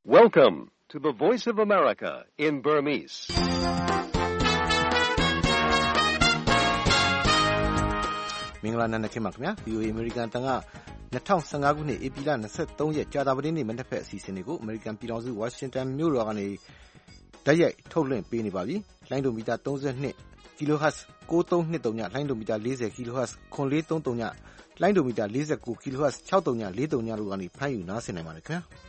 Welcome to the Voice of America in Burmese. ။မင်္ဂလာနံနက်ခင်းပါခင်ဗျာ VOA American တန်က2015ခုနှစ်ဧပြီလ23ရက်ကြာသပတေးနေ့မနက်ဖက်အစီအစဉ်တွေကို American ပြည်ထောင်စု Washington မြို့တော်ကနေတိုက်ရိုက်ထုတ်လွှင့်ပေးနေပါပြီ။လိုင်းဒိုမီတာ32 kHz 9323ညလိုင်းဒိုမီတာ40 kHz 9430ညလိုင်းဒိုမီတာ49 kHz 6343ညတို့ကနေဖမ်းယူနားဆင်နိုင်ပါတယ်ခင်ဗျာ။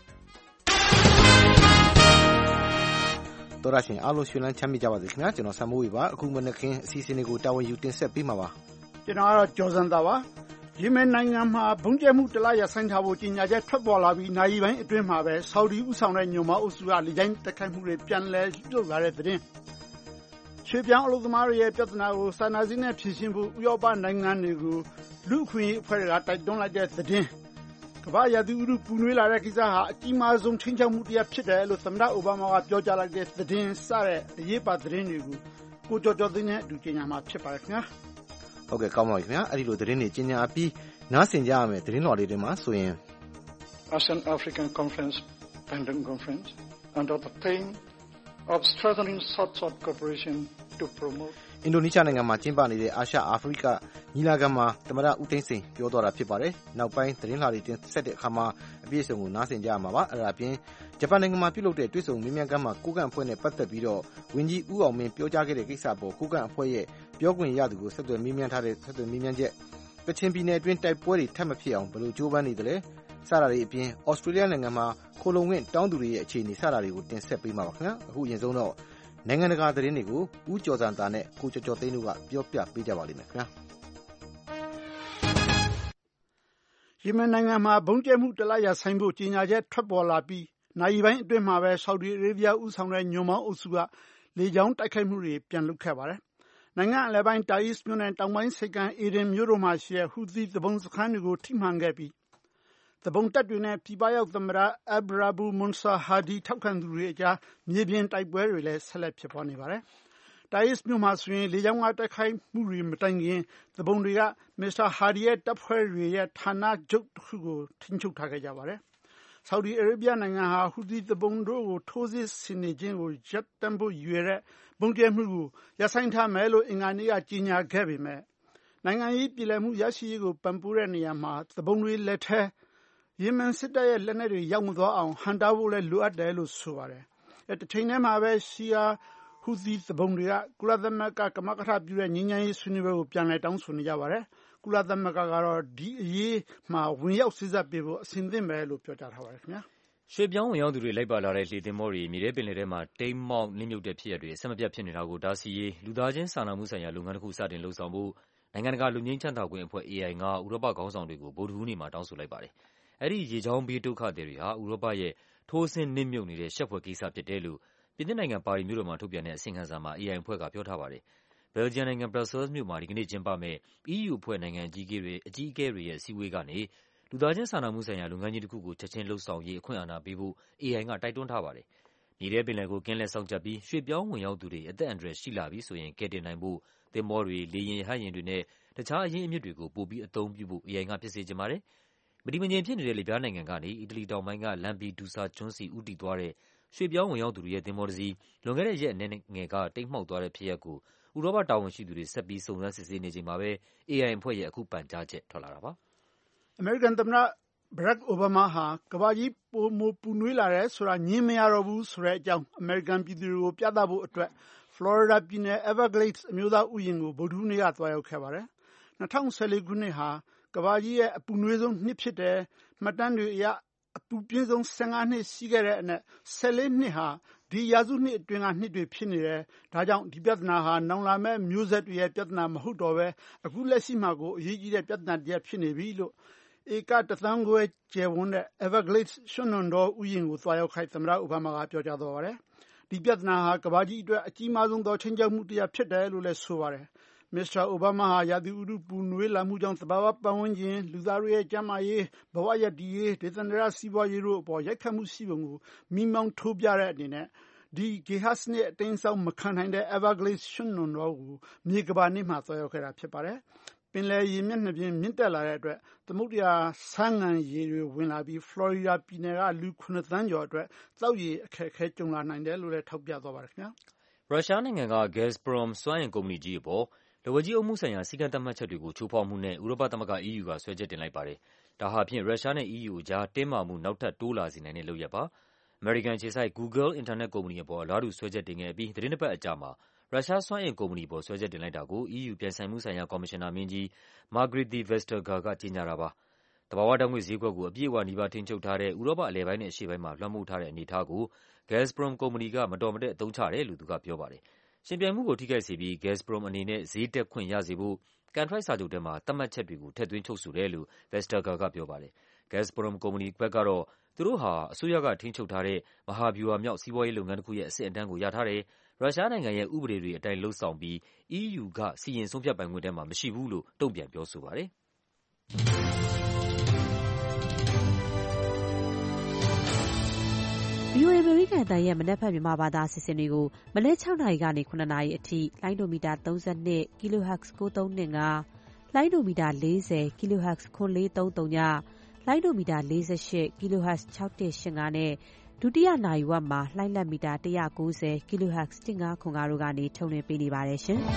တော်ရရှင်အားလုံးရှင်လန်းချမ်းမြေ့ကြပါစေခင်ဗျာကျွန်တော်ဆမ်မိုးဝေပါအခုမနက်ခင်းအစီအစဉ်တွေကိုတာဝန်ယူတင်ဆက်ပေးမှာပါကျွန်တော်ကတော့ကျော်စံသာပါယီမင်နိုင်ငံမှာဘုံကျဲမှုတလားရဆိုင်ထားဖို့ကြီးညာချက်ထွက်ပေါ်လာပြီးနိုင်ပိုင်းအတွင်းမှာပဲဆော်ဒီဥဆောင်တဲ့ညွန်မအုပ်စုကလေကြောင်းတိုက်ခိုက်မှုတွေပြန်လည်ပြုလုပ်လာတဲ့သတင်းရွှေပြောင်းအလုပ်သမားတွေရဲ့ပြဿနာကိုစာနာစည်းနဲ့ဖြေရှင်းဖို့ဥရောပနိုင်ငံတွေကိုလူ့အခွင့်အရေးအဖွဲ့တွေကတိုက်တွန်းလိုက်တဲ့သတင်းကမ္ဘာရာသီဥတုပူနွေးလာတဲ့ကိစ္စဟာအကြီးမားဆုံးချိန်ချောက်မှုတစ်ရပ်ဖြစ်တယ်လို့သမ္မတအိုဘားမားကပြောကြားလိုက်တဲ့သတင်းစတဲ့အရေးပါသတင်းတွေကိုကိုကျော်ကျော်သိန်းနဲ့အတူကြေညာမှာဖြစ်ပါတယ်ခင်ဗျာဟုတ်ကဲ့ကောင်းပါပြီခင်ဗျာအဲ့ဒီလိုသတင်းတွေကြေညာပြီးနားဆင်ကြရမယ်သတင်းတော်လေးတွေမှာဆိုရင် ASEAN African Conference Bandung Conference under the theme of strengthening South-South cooperation to promote အင်ဒိုနီးရှားနိုင်ငံမှာကျင်းပနေတဲ့အာရှအာဖရိကညီလာခံမှာသမ္မတဦးသိန်းစိန်ပြောသွားတာဖြစ်ပါတယ်။နောက်ပိုင်းသတင်းလာတွေတင်ဆက်တဲ့အခါမှာအပြည့်အစုံကိုနားဆင်ကြရမှာပါ။အဲ့ဒါအပြင်ဂျပန်နိုင်ငံမှာပြုလုပ်တဲ့တွေ့ဆုံမေးမြန်းခန်းမှာကိုကန့်အဖွဲ့နဲ့ပတ်သက်ပြီးတော့ဝန်ကြီးဦးအောင်မင်းပြောကြားခဲ့တဲ့ကိစ္စပေါ်ကိုကန့်အဖွဲ့ရဲ့ပြောခွင့်ရသူကိုဆက်သွယ်မေးမြန်းထားတဲ့ဆက်သွယ်မေးမြန်းချက်ကချင်ပြည်နယ်အတွင်းတိုက်ပွဲတွေထပ်မဖြစ်အောင်ဘယ်လိုကြိုးပမ်းနေသလဲစတာတွေအပြင်ဩစတြေးလျနိုင်ငံမှာခိုလုံဝင်တောင်းသူတွေရဲ့အခြေအနေစတာတွေကိုတင်ဆက်ပေးမှာပါခင်ဗျာ။အခုအရင်ဆုံးတော့နိုင်ငံတကာသတင်းတွေကိုဦးကျော်စံသာနဲ့ကိုကျော်ကျော်သိန်းတို့ကပြောပြပေးကြပါလိမ့်မယ်ခင်ဗျာယီမင်နိုင်ငံမှာဘုံကျဲမှုတလားရဆိုင်ဖို့ကြီးညာချက်ထွက်ပေါ်လာပြီးနိုင်ပိုင်းအတွင်းမှာပဲဆော်ဒီအာရေဗျဥဆောင်တဲ့ညွန်မောင်းအုပ်စုကလေကြောင်းတိုက်ခိုက်မှုတွေပြန်လုပ်ခဲ့ပါတယ်နိုင်ငံအလဲပိုင်းတာအစ်မြို့နယ်တောင်ပိုင်းစိတ်ကမ်းအေဒင်မြို့တို့မှာရှိတဲ့ဟူသီသဘုံစခန်းတွေကိုထိမှန်ခဲ့ပြီးသဘုံတပ်တွေနဲ့ပြည်ပရောက်သမ္မတအဘရာဘူမွန်ဆာဟာဒီထောက်ခံသူတွေအကြားမြေပြင်တိုက်ပွဲတွေလည်းဆက်လက်ဖြစ်ပွားနေပါတယ်။တာအစ်မြို့မှာဆိုရင်လေကြောင်းကတိုက်ခိုက်မှုတွေမတိုင်ခင်သဘုံတွေကမစ္စတာဟာဒီရဲ့တပ်ဖွဲ့တွေရဲ့ဌာနချုပ်တစ်ခုကိုထိန်းချုပ်ထားခဲ့ကြပါတယ်။ဆော်ဒီအာရေဗျနိုင်ငံဟာဟူသီသဘုံတို့ကိုထိုးစစ်ဆင်နေခြင်းကိုရပ်တန့်ဖို့ရည်ရွယ်တဲ့ဘုံကျဲမှုကိုရပ်ဆိုင်းထားမယ်လို့အင်္ဂါနေ့ကကြေညာခဲ့ပေမဲ့နိုင်ငံရေးပြည်လည်မှုရရှိရေးကိုပံ့ပိုးတဲ့နေရာမှာသဘုံတွေလက်ထဲယီမန်စစ်တပ်ရဲ့လက်နက်တွေရောက်မသွားအောင်ဟန်တားဖို့လည်းလိုအပ်တယ်လို့ဆိုပါတယ်။တချိန်တည်းမှာပဲရှီယာဟူသီသဘုံတွေကကုလသမဂ္ဂကမကထပြုတဲ့ငြိမ်းချမ်းရေးဆွေးနွေးပွဲကိုပြန်လည်တောင်းဆိုနေကြပါတယ်။ကုလသမဂ္ဂကတော့ဒီအရေးမှာဝင်ရောက်စေ့စပ်ပေးဖို့အစဉ်သင့်ပဲလို့ပြောကြားထားပါတယ်ခင်ဗျာ။ရွှေပြောင်းဝင်ရောက်သူတွေလိုက်ပါလာတဲ့လှေသင်္ဘောတွေမြေထဲပင်လယ်ထဲမှာတိမ်းမှောက်နစ်မြုပ်တဲ့ဖြစ်ရပ်တွေအဆက်မပြတ်ဖြစ်နေတာကိုတားဆီးရေးလူသားချင်းစာနာမှုဆိုင်ရာလုပ်ငန်းတစ်ခုစတင်လှုပ်ဆောင်ဖို့နိုင်ငံတကာလူငင်းချမ်းသာခွင့်အဖွဲ့ AI ကဥရောပခေါင်းဆောင်တွေကိုဗုဒ္ဓဟူးနေ့မှာတောင်းဆိုလိုက်ပါတယ်။အဲဒီရေချောင်းဘေးဒုက္ခသည်တွေဟာဥရောပရဲ့ထိုးဆင်းနစ်မြုပ်နေတဲ့ရှက်ဖွယ်ကိစ္စဖြစ်တယ်လို့ပြင်သစ်နိုင်ငံပါရီမြို့တော်မှာထုတ်ပြန်တဲ့အစီရင်ခံစာမှာ AI အဖွဲ့ကပြောထားပါတယ်။ဘယ်လ်ဂျီယံနိုင်ငံဘရပ်ဆဲလ်မြို့မှာဒီကနေ့ကျင်းပမယ့် EU အဖွဲ့နိုင်ငံအကြီးအကဲတွေရဲ့အစည်းအဝေးကနေလူသားချင်းစာနာမှုဆိုင်ရာလုပ်ငန်းကြီးတစ်ခုကိုချက်ချင်းလှုပ်ဆောင်ရေးအခွင့်အာဏာပေးဖို့ AI ကတိုက်တွန်းထားပါတယ်။မြေထဲပင်လယ်ကိုကင်းလှည့်စောင့်ကြပ်ပြီးရွှေ့ပြောင်းဝင်ရောက်သူတွေအသက်အန္တရာယ်ရှိလာပြီဆိုရင်ကယ်တင်နိုင်ဖို့သင်္ဘောတွေလေယာဉ်ရဟတ်ယာဉ်တွေနဲ့တခြားအရင်းအမြစ်တွေကိုပိုပြီးအသုံးပြုဖို့ AI ကဖြစ်စေချင်ပါတယ်။မတည်မငြိမ်ဖြစ်နေတဲ့လီဗျားနိုင်ငံကနေအီတလီတောင်ပိုင်းကလမ်ပီဒူဆာကျွန်းစီဦးတည်သွားတဲ့ရွှေ့ပြောင်းဝင်ရောက်သူတွေရဲ့သင်္ဘောတစ်စီးလွန်ခဲ့တဲ့ရက်အနည်းငယ်ကတိမ်းမှောက်သွားတဲ့ဖြစ်ရပ်ကိုဥရောပတာဝန်ရှိသူတွေဆက်ပြီးစုံစမ်းစစ်ဆေးနေချိန်မှာပဲ AI အဖွဲ့ရဲ့အခုပန်ကြားချက်ထွက်လာတာပါ။အမေရိကန်သမ္မတဘရက်အိုဘားမားဟာကမ္ဘာကြီးပိုမိုပူနွေးလာတယ်ဆိုတာငြင်းမရတော့ဘူးဆိုတဲ့အကြောင်းအမေရိကန်ပြည်သူတွေကိုပြသဖို့အတွက်ဖလော်ရီဒါပြည်နယ် Everglades အမျိုးသားဥယျာဉ်ကိုဗုဒ္ဓဟူးနေ့ကသွားရောက်ခဲ့ပါတယ်။2014ခုနှစ်ဟာကမ္ဘာကြီးရဲ့အပူနွေးဆုံးနှစ်ဖြစ်တယ်မှတ်တမ်းတွေအရအပူပြင်းဆုံး15နှစ်ရှိခဲ့တဲ့အနက်14နှစ်ဟာဒီရာစုနှစ်အတွင်းကနှစ်တွေဖြစ်နေတယ်။ဒါကြောင့်ဒီပြဿနာဟာနောင်လာမဲ့မျိုးဆက်တွေရဲ့ပြဿနာမဟုတ်တော့ပဲအခုလက်ရှိမှာကိုအရေးကြီးတဲ့ပြဿနာတစ်ရပ်ဖြစ်နေပြီလို့ဧက1.5 သန်းကျယ်ဝန်းတဲ့ Everglades ရွှံ့နွံတောဥယျာဉ်ကိုသွားရောက်ခိုက်သမ္မတအိုဘားမားကပြောကြားသွားပါတယ်။ဒီပြဿနာဟာကမ္ဘာကြီးအတွက်အကြီးမားဆုံးသောချိန်ချောက်မှုတစ်ရပ်ဖြစ်တယ်လို့လည်းဆိုပါတယ်။မစ္စတာအိုဘားမားဟာရာသီဥတုပူနွေးလာမှုကြောင့်သဘာဝပတ်ဝန်းကျင်လူသားတွေရဲ့ကျန်းမာရေးဘဝရပ်တည်ရေးဒေသန္တရစီးပွားရေးတို့အပေါ်ရိုက်ခတ်မှုရှိပုံကိုမိမောင်းထိုးပြတဲ့အနေနဲ့ဒီဂေဟစနစ်အတင်းဆောက်မခံနိုင်တဲ့ Everglades ရွှံ့နွံတောကိုမြေကမ္ဘာနေ့မှာသွားရောက်ခဲ့တာဖြစ်ပါတယ်။ပင်လယ်ရေမျက်နှာပြင်မြင့်တက်လာတဲ့အတွက်သမုဒ္ဒရာဆားငံရေတွေဝင်လာပြီးဖလော်ရီဒါပြည်နယ်ကလူ9 သန်းကျော်အတွက်သောက်ရေအခက်အခဲကြုံလာနိုင်တယ်လို့လည်းထောက်ပြသွားပါတယ်ခင်ဗျာရုရှားနိုင်ငံက Gazprom စွမ်းအင်ကုမ္ပဏီကြီးအပေါ်လက်ဝါးကြီးအုပ်မှုဆိုင်ရာစည်းကမ်းသတ်မှတ်ချက်တွေကိုချိုးဖောက်မှုနဲ့ဥရောပသမဂ္ဂ EU ကစွဲချက်တင်လိုက်ပါတယ်။ဒါဟာဖြင့်ရုရှားနဲ့ EU အကြားတင်းမာမှုနောက်ထပ်တိုးလာစေနိုင်တဲ့လုပ်ရပ်ပါ။အမေရိကန်အခြေစိုက် Google အင်တာနက်ကုမ္ပဏီအပေါ်အလားတူစွဲချက်တင်ခဲ့ပြီးသီတင်း 2 ပတ်အကြာမှာရုရှားစွမ်းအင်ကုမ္ပဏီအပေါ်စွဲချက်တင်လိုက်တာကို EU ပြိုင်ဆိုင်မှုဆိုင်ရာကော်မရှင်နာမင်းကြီး Margrethe Vestager ကကြေညာတာပါ။သဘာဝဓာတ်ငွေ့ဈေးကွက်ကိုအပြည့်အဝနီးပါးထိန်းချုပ်ထားတဲ့ဥရောပအလယ်ပိုင်းနဲ့အရှေ့ပိုင်းမှာလွှမ်းမိုးထားတဲ့အနေအထားကို Gazprom ကုမ္ပဏီကမတော်မတက်အသုံးချတယ်လို့သူကပြောပါတယ်။ယှဉ်ပြိုင်မှုကိုထိခိုက်စေပြီး Gazprom အနေနဲ့ဈေးတက်ခွင့်ရစေဖို့ကန်ထရိုက်စာချုပ်ထဲမှာသတ်မှတ်ချက်တွေကိုထည့်သွင်းချုပ်ဆိုတယ်လို့ Vestager ကပြောပါတယ်။ Gazprom ကုမ္ပဏီဘက်ကတော့သူတို့ဟာအစိုးရကထိန်းချုပ်ထားတဲ့မဟာဗျူဟာမြောက်စီးပွားရေးလုပ်ငန်းတခုရဲ့အဆင့်အတန်းကိုရထားတယ်။ရုရှားနိုင်ငံရဲ့ဥပဒေတွေအတိုင်းလုပ်ဆောင်ပြီး EU ကစီရင်ဆုံးဖြတ်ပိုင်ခွင့်ထဲမှာမရှိဘူးလို့တုံ့ပြန်ပြောဆိုပါတယ်။ VOA အမေရိကန်အသံရဲ့မနက်ဖြန်မြန်မာဘာသာအစီအစဉ်တွေကိုမနက် 6 နာရီကနေ 9 နာရီအထိလိုင်းဒိုမီတာ 32 kHz 9325 လိုင်းဒိုမီတာ 40 kHz 9430 ည လိုင်းဒိုမီတာ 48 kHz 6185 နဲ့ဒုတိယနာရီဝက်မှာလိုင်းလက်မီတာ 190 kHz 1505 တို့ကနေထုတ်လွှင့်ပေးနေပါတယ်ရှင်။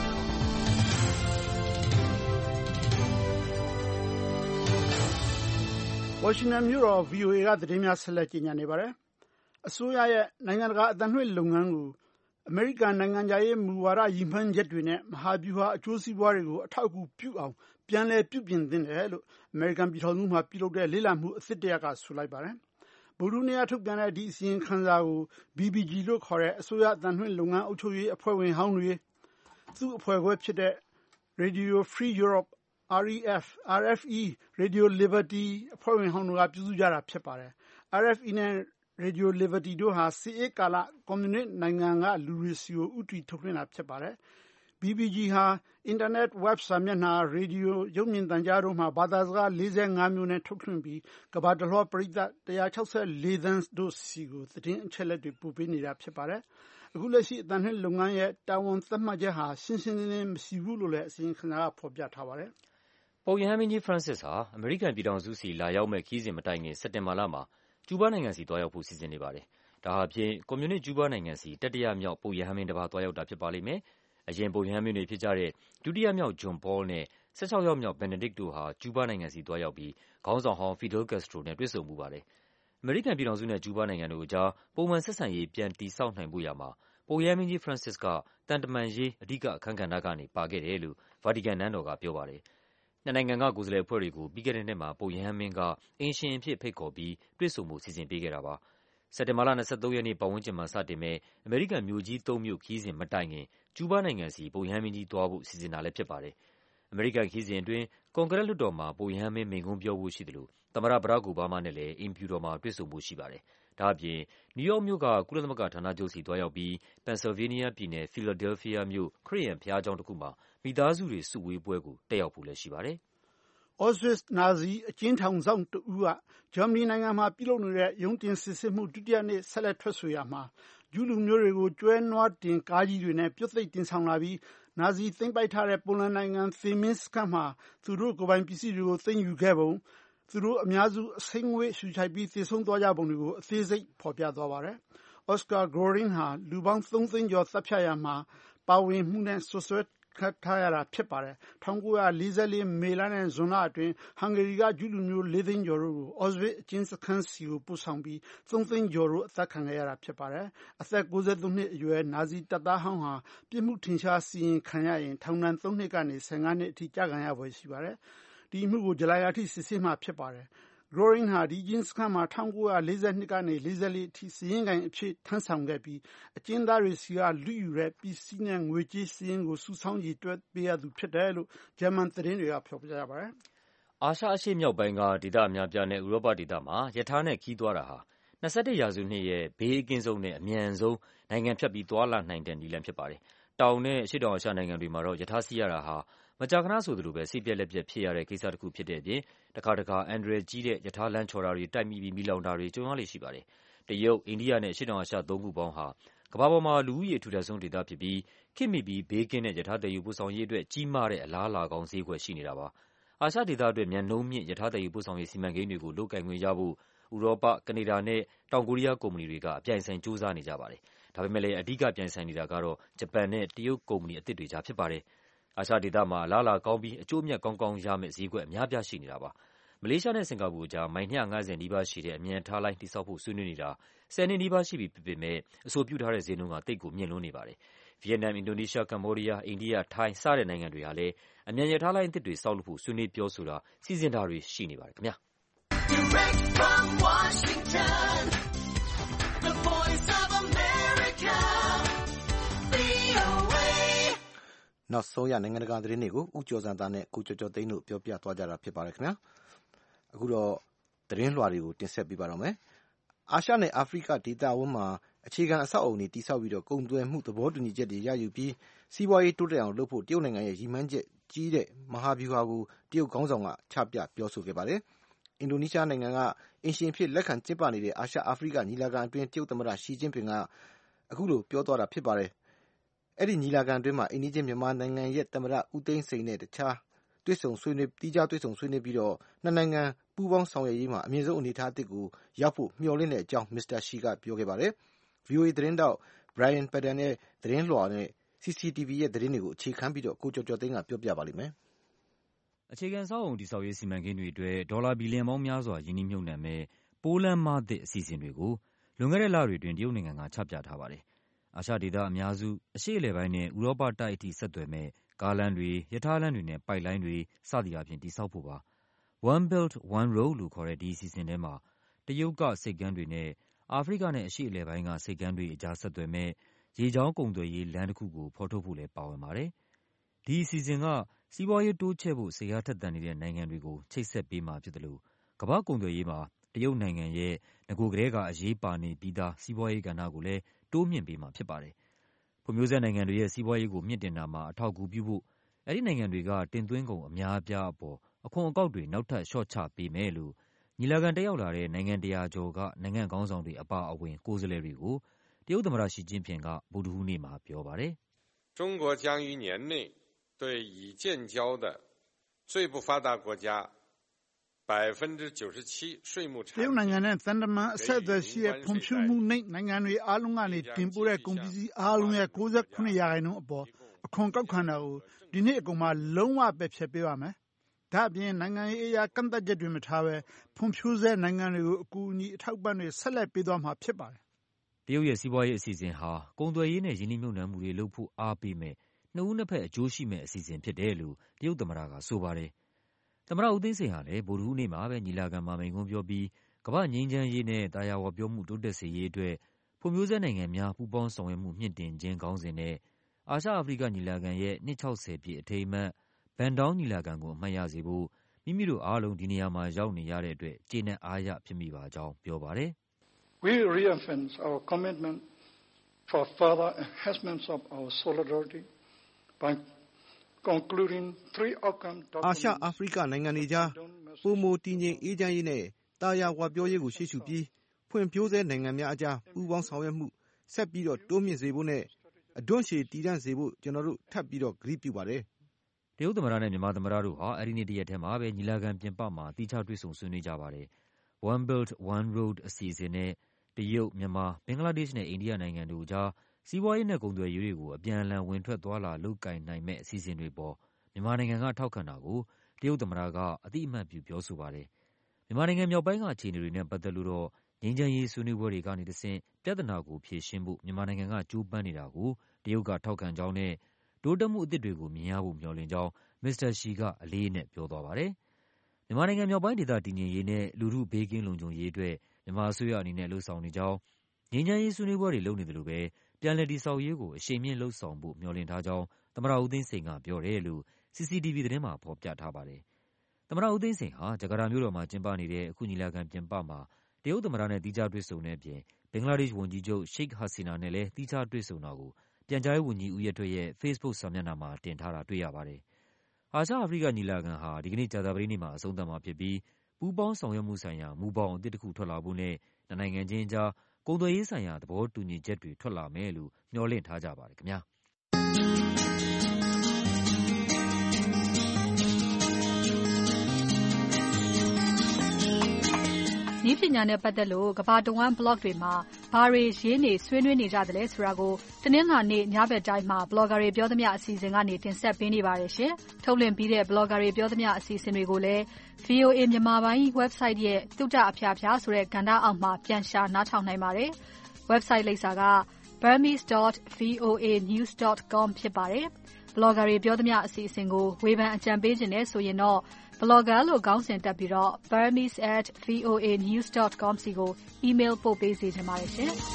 ဝါရှင်တန်မြို့တော် VOA ကသတင်းများဆက်လက်ကြီးညာနေပါတယ်။အစိုးရရဲ့နိုင်ငံတကာအသံလွှင့်လုပ်ငန်းကိုအမေရိကန်နိုင်ငံခြားရေးမူဝါဒရည်မှန်းချက်တွေနဲ့မဟာဗျူဟာအကျိုးစီးပွားတွေကိုအထောက်အကူပြုအောင်ပြန်လည်ပြုပြင်သင့်တယ်လို့အမေရိကန်ပြည်ထောင်စုမှာပြုလုပ်တဲ့လေ့လာမှုအသစ်တရပ်ကဆိုလိုက်ပါတယ်။ဗုဒ္ဓဟူးနေ့ကထုတ်ပြန်တဲ့ဒီအစီရင်ခံစာကို BBG လို့ခေါ်တဲ့အစိုးရအသံလွှင့်လုပ်ငန်းအုပ်ချုပ်ရေးအဖွဲ့ဝင်ဟောင်းတွေသူ့အဖွဲ့ခွဲဖြစ်တဲ့ Radio Free Europe REF, RFE, Radio Liberty အဖွဲ့ဝင်ဟောင်းတို့ကပြုစုကြတာဖြစ်ပါတယ်။ RFE နဲ့ Radio Liberty တို့ဟာစစ်အေးကာလကွန်မြူနစ်နိုင်ငံကလူတွေစီကိုဦးတည်ထုတ်လွှင့်တာဖြစ်ပါတယ်။ BBG ဟာအင်တာနက်ဝက်စာမျက်နှာ၊ရေဒီယိုရုပ်မြင်သံကြားတို့မှာဘာသာစကား45မျိုးနဲ့ထုတ်လွှင့်ပြီးကမ္ဘာတလွှားပရိသတ်164သန်းတို့စီကိုသတင်းအချက်အလက်တွေပို့ပေးနေတာဖြစ်ပါတယ်။အခုလက်ရှိအသံလွှင့်လုပ်ငန်းရဲ့တာဝန်သတ်မှတ်ချက်ဟာရှင်းရှင်းလင်းလင်းမရှိဘူးလို့လည်းအစီရင်ခံစာကဖော်ပြထားပါတယ်။ပုပ်ရဟန်းမင်းကြီး Francis ဟာအမေရိကန်ပြည်ထောင်စုဆီလာရောက်မယ့်ခရီးစဉ်မတိုင်ခင်စက်တင်ဘာလမှာကျူးဘားနိုင်ငံဆီသွားရောက်ဖို့စီစဉ်နေပါတယ်။ဒါဟာဖြင့်ကွန်မြူနစ်ကျူးဘားနိုင်ငံဆီတတိယမြောက်ပုပ်ရဟန်းမင်းတစ်ပါးသွားရောက်တာဖြစ်ပါလိမ့်မယ်။အရင်ပုပ်ရဟန်းမင်းတွေဖြစ်ကြတဲ့ဒုတိယမြောက်ဂျွန်ပေါလ်နဲ့16ယောက်မြောက် Benedict တို့ဟာကျူးဘားနိုင်ငံဆီသွားရောက်ပြီးခေါင်းဆောင်ဟောင်း Fidel Castro နဲ့တွေ့ဆုံဖူးပါတယ်။အမေရိကန်ပြည်ထောင်စုနဲ့ကျူးဘားနိုင်ငံတို့အကြားပုံမှန်ဆက်ဆံရေးပြန်တည်ဆောက်နိုင်ဖို့ရာမှာပုပ်ရဟန်းမင်းကြီး Francis ကသံတမန်ရေးအဓိကအခန်းကဏ္ဍကနေပါခဲ့တယ်လို့ဗာတီကန်နန်းတော်ကပြောပါတယ်။နှစ်နိုင်ငံကကိုယ်စားလှယ်အဖွဲ့တွေကိုပြီးခဲ့တဲ့နှစ်မှာပုပ်ရဟန်းမင်းကအိမ်ရှင်အဖြစ်ဖိတ်ခေါ်ပြီးတွေ့ဆုံဖို့စီစဉ်ပေးခဲ့တာပါ။စက်တင်ဘာလ23ရက်နေ့ပတ်ဝန်းကျင်မှာစတင်မဲ့အမေရိကန်မြို့ကြီး3မြို့ခရီးစဉ်မတိုင်ခင်ကျူးဘားနိုင်ငံဆီပုပ်ရဟန်းမင်းကြီးသွားဖို့စီစဉ်တာလည်းဖြစ်ပါတယ်။အမေရိကန်ခရီးစဉ်အတွင်းကွန်ဂရက်လွှတ်တော်မှာပုပ်ရဟန်းမင်းမိန့်ခွန်းပြောဖို့ရှိသလိုသမ္မတဘရာ့ခ် အိုဘားမားနဲ့လည်းအိမ်ဖြူတော်မှာတွေ့ဆုံဖို့ရှိပါတယ်။ဒါ့အပြင်နယူးယောက်မြို့ကကုလသမဂ္ဂဌာနချုပ်ဆီသွားရောက်ပြီးပန်ဆယ်လ်ဗေးနီးယားပြည်နယ်ဖီလာဒဲလ်ဖီးယားမြို့ခရစ်ယာန်ဘုရားကျောင်းတစ်ခုမှာမိသားစုတွေစုဝေးပွဲကိုတက်ရောက်ဖို့လည်းရှိပါတယ်။ Auschwitz နာဇီအကျဉ်းထောင်စောင့်တဦးကဂျာမနီနိုင်ငံမှာပြုလုပ်နေတဲ့ရုံးတင်စစ်ဆေးမှုဒုတိယနေ့ဆက်လက်ထွက်ဆိုရာမှာဂျူးလူမျိုးတွေကိုကျွဲနွားတင်ကားကြီးတွေနဲ့ပြုတ်သိပ်တင်ဆောင်လာပြီးနာဇီသိမ်းပိုက်ထားတဲ့ပိုလန်နိုင်ငံသေမင်းစခန်းမှာသူတို့ကိုယ်ပိုင်ပစ္စည်းတွေကိုသိမ်းယူခဲ့ပုံသူတို့အများစုအစိမ်းငွေ့ရှူချိုက်ပြီးသေဆုံးသွားကြပုံတွေကိုအသေးစိတ်ဖော်ပြသွားပါတယ်။ Oscar Goring ဟာလူပေါင်း3သိန်းကျော်သတ်ဖြတ်ရာမှာပါဝင်မှုနဲ့စွပ်စွဲထားရတာဖြစ်ပါတယ်။1944မေလနဲ့ဇွန်လအတွင်းဟန်ဂေရီကဂျူးလူမျိုး4သိန်းကျော်တို့ကို Auschwitz အကျဉ်းစခန်းဆီကိုပို့ဆောင်ပြီး3သိန်းကျော်တို့အသတ်ခံခဲ့ရတာဖြစ်ပါတယ်။အသက်93နှစ်အရွယ်နာဇီတပ်သားဟောင်းဟာပြစ်မှုထင်ရှားစီရင်ခံရရင်ထောင်ဒဏ်3နှစ်ကနေ15နှစ်အထိကျခံရဖွယ်ရှိပါတယ်။ဒီအမှုကိုဇူလိုင်လအထိစစ်ဆေးမှာဖြစ်ပါတယ်။ Goring ဟာဒီအကျဉ်းစခန်းမှာ1942ကနေ44အထိစာရင်းကိုင်အဖြစ်ထမ်းဆောင်ခဲ့ပြီးအကျဉ်းသားတွေဆီကလုယူတဲ့ပစ္စည်းနဲ့ငွေကြေးစာရင်းကိုစုဆောင်းရေတွက်ပေးရသူဖြစ်တယ်လို့ဂျာမန်သတင်းတွေကဖော်ပြကြပါတယ်။အာရှအရှေ့မြောက်ပိုင်းကဒေသအများအပြားနဲ့ဥရောပဒေသမှာရထားနဲ့ခီးသွားတာဟာ21ရာစုနှစ်ရဲ့ဘေးအကင်းဆုံးနဲ့အမြန်ဆုံးနိုင်ငံဖြတ်ပြီးသွားလာနိုင်တဲ့နည်းလမ်းဖြစ်ပါတယ်။တောင်နဲ့အရှေ့တောင်အာရှနိုင်ငံတွေမှာတော့ရထားစီးရတာဟာမကြာခဏဆိုသလိုပဲစိတ်ပျက်လက်ပျက်ဖြစ်ရတဲ့ကိစ္စတစ်ခုဖြစ်တဲ့အပြင်တခါတခါအန္တရာယ်ကြီးတဲ့ရထားလမ်းချော်တာတွေတိုက်မိပြီးမီးလောင်တာတွေကြုံရလေ့ရှိပါတယ်။တရုတ်၊အိန္ဒိယနဲ့အရှေ့တောင်အာရှသုံးခုပေါင်းဟာကကမ္ဘာပေါ်မှာလူဦးရေအထူထပ်ဆုံးဒေသဖြစ်ပြီးခေတ်မီပြီးဘေးကင်းတဲ့ရထားသယ်ယူပို့ဆောင်ရေးအတွက်ကြီးမားတဲ့အလားအလာကောင်းဈေးကွက်ရှိနေတာပါ။အာရှဒေသအတွက်မြန်နှုန်းမြင့်ရထားသယ်ယူပို့ဆောင်ရေးစီမံကိန်းတွေကိုလုပ်ကိုင်ခွင့်ရဖို့ဥရောပ၊ကနေဒါနဲ့တောင်ကိုရီးယားကုမ္ပဏီတွေကအပြိုင်အဆိုင်ကြိုးစားနေကြပါတယ်။ဒါပေမဲ့လည်းအဓိကပြိုင်ဆိုင်နေတာကတော့ဂျပန်နဲ့တရုတ်ကုမ္ပဏီအသစ်တွေကြားဖြစ်ပါတယ်။အာရှဒေသမှာအလားအလာကောင်းပြီးအကျိုးအမြတ်ကောင်းကောင်းရမယ့်ဈေးကွက်အများအပြားရှိနေတာပါ။မလေးရှားနဲ့စင်ကာပူအကြားမိုင်250နီးပါးရှိတဲ့အမြန်ရထားလိုင်းတည်ဆောက်ဖို့ဆွေးနွေးနေတာ10နှစ်နီးပါးရှိပြီဖြစ်ပေမဲ့အဆိုပြုထားတဲ့ဈေးနှုန်းကသိပ်ကိုမြင့်လွန်းနေပါတယ်။ဗီယက်နမ်၊အင်ဒိုနီးရှား၊ကမ္ဘောဒီးယား၊အိန္ဒိယ၊ထိုင်းစတဲ့နိုင်ငံတွေဟာလည်းအမြန်ရထားလိုင်းအသစ်တွေဆောက်လုပ်ဖို့ဆွေးနွေးပြောဆိုတာစီစဉ်တာတွေရှိနေပါတယ်ခင်ဗျာ။ Direct from Washington, the voice of America, VOA. နောက်ဆုံးရနိုင်ငံတကာသတင်းတွေကိုဦးကျော်စံသားနဲ့ကိုကျော်ကျော်သိန်းတို့ပြောပြသွားကြတာဖြစ်ပါတယ်ခင်ဗျာ။အခုတော့သတင်းလွှာတွေကိုတင်ဆက်ပေးပါတော့မယ်။အာရှနဲ့အာဖရိကဒေသဝန်းမှာအခြေခံအဆောက်အအုံတွေတည်ဆောက်ပြီးကုန်သွယ်မှုသဘောတူညီချက်တွေရယူပြီးစီးပွားရေးတိုးတက်အောင်လုပ်ဖို့တရုတ်နိုင်ငံရဲ့ရည်မှန်းချက်ကြီးတဲ့မဟာဗျူဟာကိုတရုတ်ခေါင်းဆောင်ကချပြပြောဆိုခဲ့ပါတယ်။အင်ဒိုနီးရှားနိုင်ငံကအိမ်ရှင်အဖြစ်လက်ခံကျင်းပနေတဲ့အာရှအာဖရိကညီလာခံအတွင်းတရုတ်သမ္မတရှီကျင်းပင်ကအခုလိုပြောသွားတာဖြစ်ပါတယ်။အဲဒီညီလာခံအတွင်းမှာအိမ်နီးချင်းမြန်မာနိုင်ငံရဲ့သမ္မတဦးသိန်းစိန်နဲ့တခြားသီးခြားတွေ့ဆုံဆွေးနွေးပြီးတော့နှစ်နိုင်ငံပူးပေါင်းဆောင်ရွက်ရေးမှာအမြင့်ဆုံးအနေအထားအသစ်ကိုရောက်ဖို့မျှော်လင့်တဲ့အကြောင်းမစ္စတာရှီကပြောခဲ့ပါတယ်။ VOA သတင်းထောက် Brian Padden ရဲ့သတင်းလွှာနဲ့ CCTV ရဲ့သတင်းတွေကိုအခြေခံပြီးကိုကျော်ကျော်သိန်းကပြောပြပါလိမ့်မယ်။အခြေခံအဆောက်အအုံတည်ဆောက်ရေးစီမံကိန်းတွေအတွက်ဒေါ်လာဘီလီယံပေါင်းများစွာရင်းနှီးမြှုပ်နှံမယ့်ပိုးလမ်းမသစ်အစီအစဉ်တွေကိုလွန်ခဲ့တဲ့လတွေအတွင်းတရုတ်နိုင်ငံကချပြထားပါတယ်။အာရှဒေသအများစုအရှေ့အလယ်ပိုင်းနဲ့ဥရောပတိုက်အထိဆက်သွယ်မယ့်ကားလမ်းတွေ၊ရထားလမ်းတွေနဲ့ပိုက်လိုင်းတွေစသည်အားဖြင့်တည်ဆောက်ဖို့ပါ။ One Belt One Road လို့ခေါ်တဲ့ဒီအစီအစဉ်ထဲမှာတရုတ်ကဆိပ်ကမ်းတွေနဲ့အာဖရိကနဲ့အရှေ့အလယ်ပိုင်းကဆိပ်ကမ်းတွေအကြားဆက်သွယ်မယ့်ရေကြောင်းကုန်သွယ်ရေးလမ်းတစ်ခုကိုဖော်ထုတ်ဖို့လည်းပါဝင်ပါတယ်။ဒီအစီအစဉ်ကစီးပွားရေးတိုးချဲ့ဖို့စိတ်အားထက်သန်နေတဲ့နိုင်ငံတွေကိုချိတ်ဆက်ပေးမှာဖြစ်သလိုကမ္ဘာ့ကုန်သွယ်ရေးမှာတရုတ်နိုင်ငံရဲ့နဂိုကတည်းကအရေးပါနေပြီးသားစီးပွားရေးကဏ္ဍကိုလည်းတိုးမြှင့်ပေးမှာဖြစ်ပါတယ်။ဖွံ့ဖြိုးဆဲနိုင်ငံတွေရဲ့စီးပွားရေးကိုမြှင့်တင်တာမှာအထောက်အကူပြုဖို့အဲဒီနိုင်ငံတွေကတင်သွင်းကုန်အများအပြားအပေါ်အခွန်အကောက်တွေနောက်ထပ်လျှော့ချပေးမယ်လို့ညီလာခံတက်ရောက်လာတဲ့နိုင်ငံ100ကျော်ကနိုင်ငံခေါင်းဆောင်တွေအပါအဝင်ကိုယ်စားလှယ်တွေကိုတရုတ်သမ္မတရှီကျင်းပင်ကဗုဒ္ဓဟူးနေ့မှာပြောပါတယ် “中国将于年内对已建交的最不发达国家97%税务产品” တရုတ်နိုင်ငံနဲ့သံတမန်အဆက်အသွယ်ရှိတဲ့ဖွံ့ဖြိုးမှုနှိမ့်နိုင်ငံတွေအားလုံးကနေတင်ပို့တဲ့ကုန်ပစ္စည်းအားလုံးရဲ့69%အပေါ်အခွန်ကောက်ခံတာကိုဒီနှစ်အကုန်မှာလုံးဝပယ်ဖျက်ပေးပါမယ်။ဒါ့အပြင်နိုင်ငံရေးအရာကန့်သတ်ချက်တွေမထားဘဲဖွံ့ဖြိုးဆဲနိုင်ငံတွေကိုအကူအညီအထောက်ပံ့တွေဆက်လက်ပေးသွားမှာဖြစ်ပါတယ်။တရုတ်ရဲ့စီးပွားရေးအစီအစဉ်ဟာကုန်သွယ်ရေးနဲ့ရင်းနှီးမြှုပ်နှံမှုတွေလုပ်ဖို့အားပေးမယ်နှစ်ဦးနှစ်ဖက်အကျိုးရှိမယ့်အစီအစဉ်ဖြစ်တယ်လို့တရုတ်သမ္မတကဆိုပါတယ်။သမ္မတဦးသိန်းစိန်ဟာလည်းဗုဒ္ဓဟူးနေ့မှာပဲညီလာခံမှာမိန့်ခွန်းပြောပြီးကမ္ဘာ့ငြိမ်းချမ်းရေးနဲ့သာယာဝပြောမှုတိုးတက်စေရေးအတွက်ဖွံ့ဖြိုးဆဲနိုင်ငံများပူးပေါင်းဆောင်ရွက်မှုမြှင့်တင်ခြင်းခေါင်းစဉ်နဲ့အာရှအာဖရိကညီလာခံရဲ့နှစ်60ပြည့်အထိမ်းအမှတ်Bandungညီလာခံကိုအမှတ်ရစေဖို့မိမိတို့အားလုံးဒီနေရာမှာရောက်နေရတဲ့အတွက်ကျေနပ်အားရဖြစ်မိပါကြောင်းပြောပါတယ်။ We reaffirm our commitment for further enhancements of our solidarity by concluding 3 outcome documents. အာရှအာဖရိကနိုင်ငံတွေကြားပိုမိုတည်ငြိမ်အေးချမ်းရေးနဲ့တာယာဝပြောရေးကိုရှေ့ရှုပြီးဖွံ့ဖြိုးဆဲနိုင်ငံများအကြားပူးပေါင်းဆောင်ရွက်မှုဆက်ပြီးတိုးမြင့်စေဖို့နဲ့အဓွန့်ရှည်တည်တံ့စေဖို့ကျွန်တော်တို့ထပ်ပြီးကတိပြုပါတယ်။တရုတ်သမ္မတနဲ့မြန်မာသမ္မတတို့ဟာအဲဒီနေ့တရက်ထဲမှာပဲညီလာခံပြင်ပမှာသီးခြားတွေ့ဆုံဆွေးနွေးကြပါတယ်။ One Belt One Road အစီအစဉ်နဲ့တရုတ်၊မြန်မာ၊ဘင်္ဂလားဒေ့ရှ်နဲ့အိန္ဒိယနိုင်ငံတို့အကြားစီးပွားရေးနဲ့ကုန်သွယ်ရေးတွေကိုအပြန်အလှန်ဝင်ထွက်သွားလာလုပ်ကိုင်နိုင်မယ့်အစီအစဉ်တွေပေါ်မြန်မာနိုင်ငံကထောက်ခံတာကိုတရုတ်သမ္မတကအသိအမှတ်ပြုပြောဆိုပါတယ်။မြန်မာနိုင်ငံမြောက်ပိုင်းကအခြေအနေတွေနဲ့ပတ်သက်လို့တော့ငြိမ်းချမ်းရေးဆွေးနွေးပွဲတွေကနေတဆင့်ပြဿနာကိုဖြေရှင်းဖို့မြန်မာနိုင်ငံကကြိုးပမ်းနေတာကိုတရုတ်ကထောက်ခံကြောင်းနဲ့တိုးတက်မှုအသစ်တွေကိုမြင်ရဖို့မျှော်လင့်ကြောင်းမစ္စတာရှီကအလေးအနက်ပြောသွားပါတယ်။မြန်မာနိုင်ငံမြောက်ပိုင်းဒေသတည်ငြိမ်ရေးနဲ့လူထုဘေးကင်းလုံခြုံရေးအတွက်မြန်မာအစိုးရအနေနဲ့လုပ်ဆောင်နေကြောင်းငြိမ်းချမ်းရေးဆွေးနွေးပွဲတွေလုပ်နေသလိုပဲပြန်လည်တည်ဆောက်ရေးကိုအရှိန်မြှင့်လုပ်ဆောင်ဖို့မျှော်လင့်ထားကြောင်းသမ္မတဦးသိန်းစိန်ကပြောတယ်လို့ CCTV သတင်းမှာဖော်ပြထားပါတယ်။သမ္မတဦးသိန်းစိန်ဟာဂျကာတာမြို့တော်မှာကျင်းပနေတဲ့အခုညီလာခံပြင်ပမှာတရုတ်သမ္မတနဲ့သီးခြားတွေ့ဆုံတဲ့အပြင်ဘင်္ဂလားဒေ့ရှ်ဝန်ကြီးချုပ်ရှိတ်ဟာစီနာနဲ့လည်းသီးခြားတွေ့ဆုံတာကိုပြန်ကြားရေးဝန်ကြီးဦးရဲထွဋ်ရဲ့ Facebook စာမျက်နှာမှာတင်ထားတာတွေ့ရပါတယ်။အာရှအာဖရိကညီလာခံဟာဒီကနေ့ကြာသပတေးနေ့မှာအဆုံးသတ်မှာဖြစ်ပြီးပူးပေါင်းဆောင်ရွက်မှုဆိုင်ရာမူဘောင်အသစ်တစ်ခုထွက်လာဖို့နဲ့နှစ်နိုင်ငံချင်းအကြားကုန်သွယ်ရေးဆိုင်ရာသဘောတူညီချက်တွေထွက်လာမယ်လို့မျှော်လင့်ထားကြပါတယ်ခင်ဗျာ။နည်းပညာနဲ့ပတ်သက်လို့ကမ္ဘာတဝန်း blog တွေမှာဘာတွေရေးနေဆွေးနွေးနေကြသလဲဆိုတာကိုတနင်္လာနေ့ညဘက်တိုင်းမှာ blogger တွေပြောသမျှအစီအစဉ်ကနေတင်ဆက်ပေးနေပါတယ်ရှင်။ထုတ်လွှင့်ပြီးတဲ့ blogger တွေပြောသမျှအစီအစဉ်တွေကိုလည်း VOA မြန်မာပိုင်း website ရဲ့တုတအဖျားဖျားဆိုတဲ့ကဏ္ဍအောက်မှာပြန်ရှာနားထောင်နိုင်ပါတယ်။ website လိပ်စာက burmese.voanews.com ဖြစ်ပါတယ်။ blogger တွေပြောသမျှအစီအစဉ်ကိုဝေဖန်အကြံပေးခြင်းနဲ့ဆိုရင်တော့blogger လို့ခေါင်းစဉ်တပ်ပြီးတော့ burmese@voanews.com စီကို email ပို့ပေးစေချင်ပါတယ်ရှင်။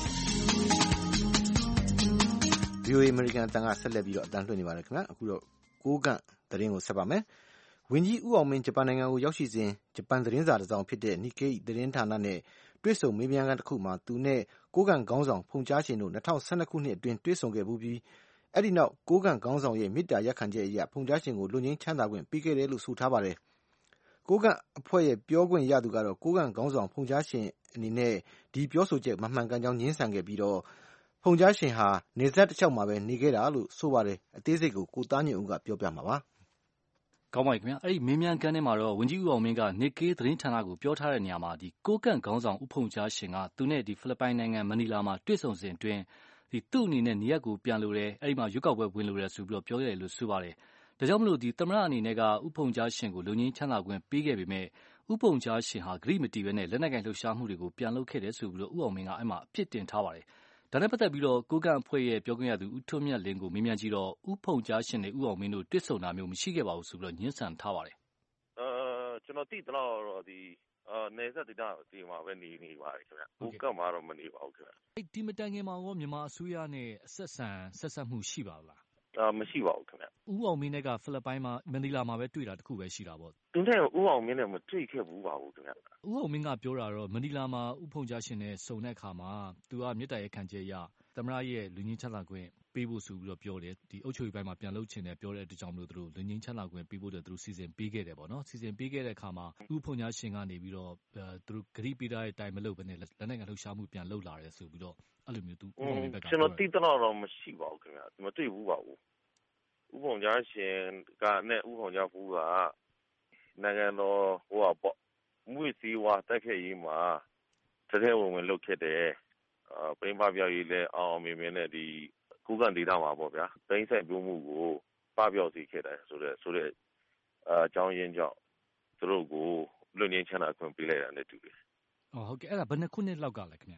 VOA American အတန်ကဆက်လက်ပြီးတော့အတန်လွှင့်နေပါတယ်ခင်ဗျာအခုတော့ကိုးကန့်သတင်းကိုဆက်ပါမယ်ဝန်ကြီးဦးအောင်မင်းဂျပန်နိုင်ငံကိုရောက်ရှိစဉ်ဂျပန်သတင်းစာတစ်စောင်ဖြစ်တဲ့ Nikkei သတင်းဌာနနဲ့တွေ့ဆုံမေးမြန်းခန်းတစ်ခုမှာသူနဲ့ကိုးကန့်ခေါင်းဆောင်ဖုန်ကြားရှင်တို့2012ခုနှစ်အတွင်းတွေ့ဆုံခဲ့ပြီးအဲ့ဒီနောက်ကိုးကန့်ခေါင်းဆောင်ရဲ့မေတ္တာရပ်ခံချက်အရဖုန်ကြားရှင်ကိုလွတ်ငြိမ်းချမ်းသာခွင့်ပေးခဲ့တယ်လို့ဆိုထားပါတယ်ကိုးကန့်အဖွဲ့ရဲ့ပြောခွင့်ရသူကတော့ကိုးကန့်ခေါင်းဆောင်ဖုန်ကြားရှင်အနေနဲ့ဒီပြောဆိုချက်မမှန်ကန်ကြောင်းငြင်းဆန်ခဲ့ပြီးတော့ဖုန်ကြားရှင်ဟာနေဆက်တစ်လျှောက်မှာပဲနေခဲ့တာလို့ဆိုပါတယ်အသေးစိတ်ကိုကိုသားညွန့်ဦးကပြောပြမှာပါကောင်းပါပြီခင်ဗျာအဲ့ဒီမင်းမြန်ကန်ထဲမှာတော့ဝန်ကြီးဦးအောင်မင်းက Nikkei သတင်းဌာနကိုပြောထားတဲ့နေရာမှာဒီကိုးကန့်ခေါင်းဆောင်ဦးဖုန်ကြားရှင်ကသူနဲ့ဒီဖိလစ်ပိုင်နိုင်ငံမနီလာမှာတွေ့ဆုံစဉ်အတွင်းဒီသူ့အနေနဲ့နေရက်ကိုပြန်လို့တယ်အဲ့ဒီမှာရွက်ကောက်ပွဲဝင်လို့တယ်ဆိုပြီးတော့ပြောရတယ်လို့ဆိုပါတယ်ဒါကြောင့်မလို့ဒီသမ္မတအနေနဲ့ကဥဖုန်ကြားရှင်ကိုလုံငင်းချမ်းသာခွင့်ပေးခဲ့ပေမဲ့ဥဖုန်ကြားရှင်ဟာဂရိမတီပဲနဲ့လက်နက်ကင်လှုပ်ရှားမှုတွေကိုပြန်လုပ်ခဲ့တယ်ဆိုပြီးတော့ဥအောင်မင်းကအဲ့မှာအပြစ်တင်ထားပါတယ်ဒါနဲ့ပတ်သက်ပြီးတော့ကိုးကန့်အဖွဲ့ရဲ့ပြောခွင့်ရသူဦးထွန်းမြတ်လင်းကိုမေးမြန်းကြည့်တော့ဥဖုန်ကြားရှင်နဲ့ဥအောင်မင်းတို့တွေ့ဆုံတာမျိုးမရှိခဲ့ပါဘူးဆိုပြီးတော့ညှင်းဆန်ထားပါတယ်ကျွန်တော်သိသလောက်တော့ဒီနေဆက်ဒေသဒီမှာပဲနေပါတယ်ခင်ဗျကိုးကန့်မှာတော့မနေပါဘူးခင်ဗျဒီမတိုင်ခင်မှာရောမြန်မာအစိုးရနဲ့ဆက်ဆက်မှုရှိပါလားမရှိပါဘူးခင်ဗျဦးအောင်မင်းနဲ့ကဖိလစ်ပိုင်မှာမနီလာမှာပဲတွေ့တာတခုပဲရှိတာပေါ့သူနဲ့ဦးအောင်မင်းနဲ့မတွေ့ခဲ့ဘူးပါဘူးခင်ဗျဦးအောင်မင်းကပြောတာတော့မနီလာမှာဥဖုန်ကြားရှင်နဲ့စုံတဲ့အခါမှာသူကမြေတ္တားရဲ့ခံချက်ရသမ္မတရဲ့လူငင်းချမ်းသာခွင့်ပေးဖို့ဆိုပြီးတော့ပြောတယ်ဒီအုပ်ချုပ်ရေးပိုင်းမှာပြန်လုပ်ချင်တယ်ပြောတဲ့အတွက်ကြောင့်မလို့သူတို့လူငင်းချမ်းသာခွင့်ပေးဖို့သူတို့စီစဉ်ပေးခဲ့တယ်ပေါ့နော်စီစဉ်ပေးခဲ့တဲ့အခါမှာဥဖုန်ကြားရှင်ကနေပြီးတော့သူတို့ဂရိပေးတဲ့အတိုင်းမလုပ်ဘဲနဲ့လက်နက်ကလှုပ်ရှားမှုပြန်လုပ်လာတယ်ဆိုပြီးတော့အဲ့လိုမျိုးသူဦးအောင်မင်းဘက်ကကျွန်တော်သိသလောက်တော့မရှိပါဘူးခင်ဗျမတွေ့ဘူးပါဘူးဥဖုန်ကြားရှင်ကနဲ့ဥဖုန်ကြားဘူးကနိုင်ငံတော်ဟိုပေါ့မွေစီဝါတက်ခဲ့ရေးမှာတကယ်ဝင်လုပ်ခဲ့တယ်ပရင်းပပြောက်ရေးလဲအောင်မြင်မြင်နဲ့ဒီကိုးကန့်ဒေသမှာပေါ့ဗျာသိန်းဆက်ပြိုးမှုကိုပပြောက်စေခဲ့တယ်ဆိုတဲ့အကြောင်းရင်းကြောင့်သူတို့ကိုလွတ်ငြိမ်းချမ်းသာခွင့်ပေးလိုက်တာနဲ့တူတယ်ဟုတ်ကဲ့အဲ့ဒါဘယ်နှစ်ခုနှစ်လောက်ကလဲခင်ဗျ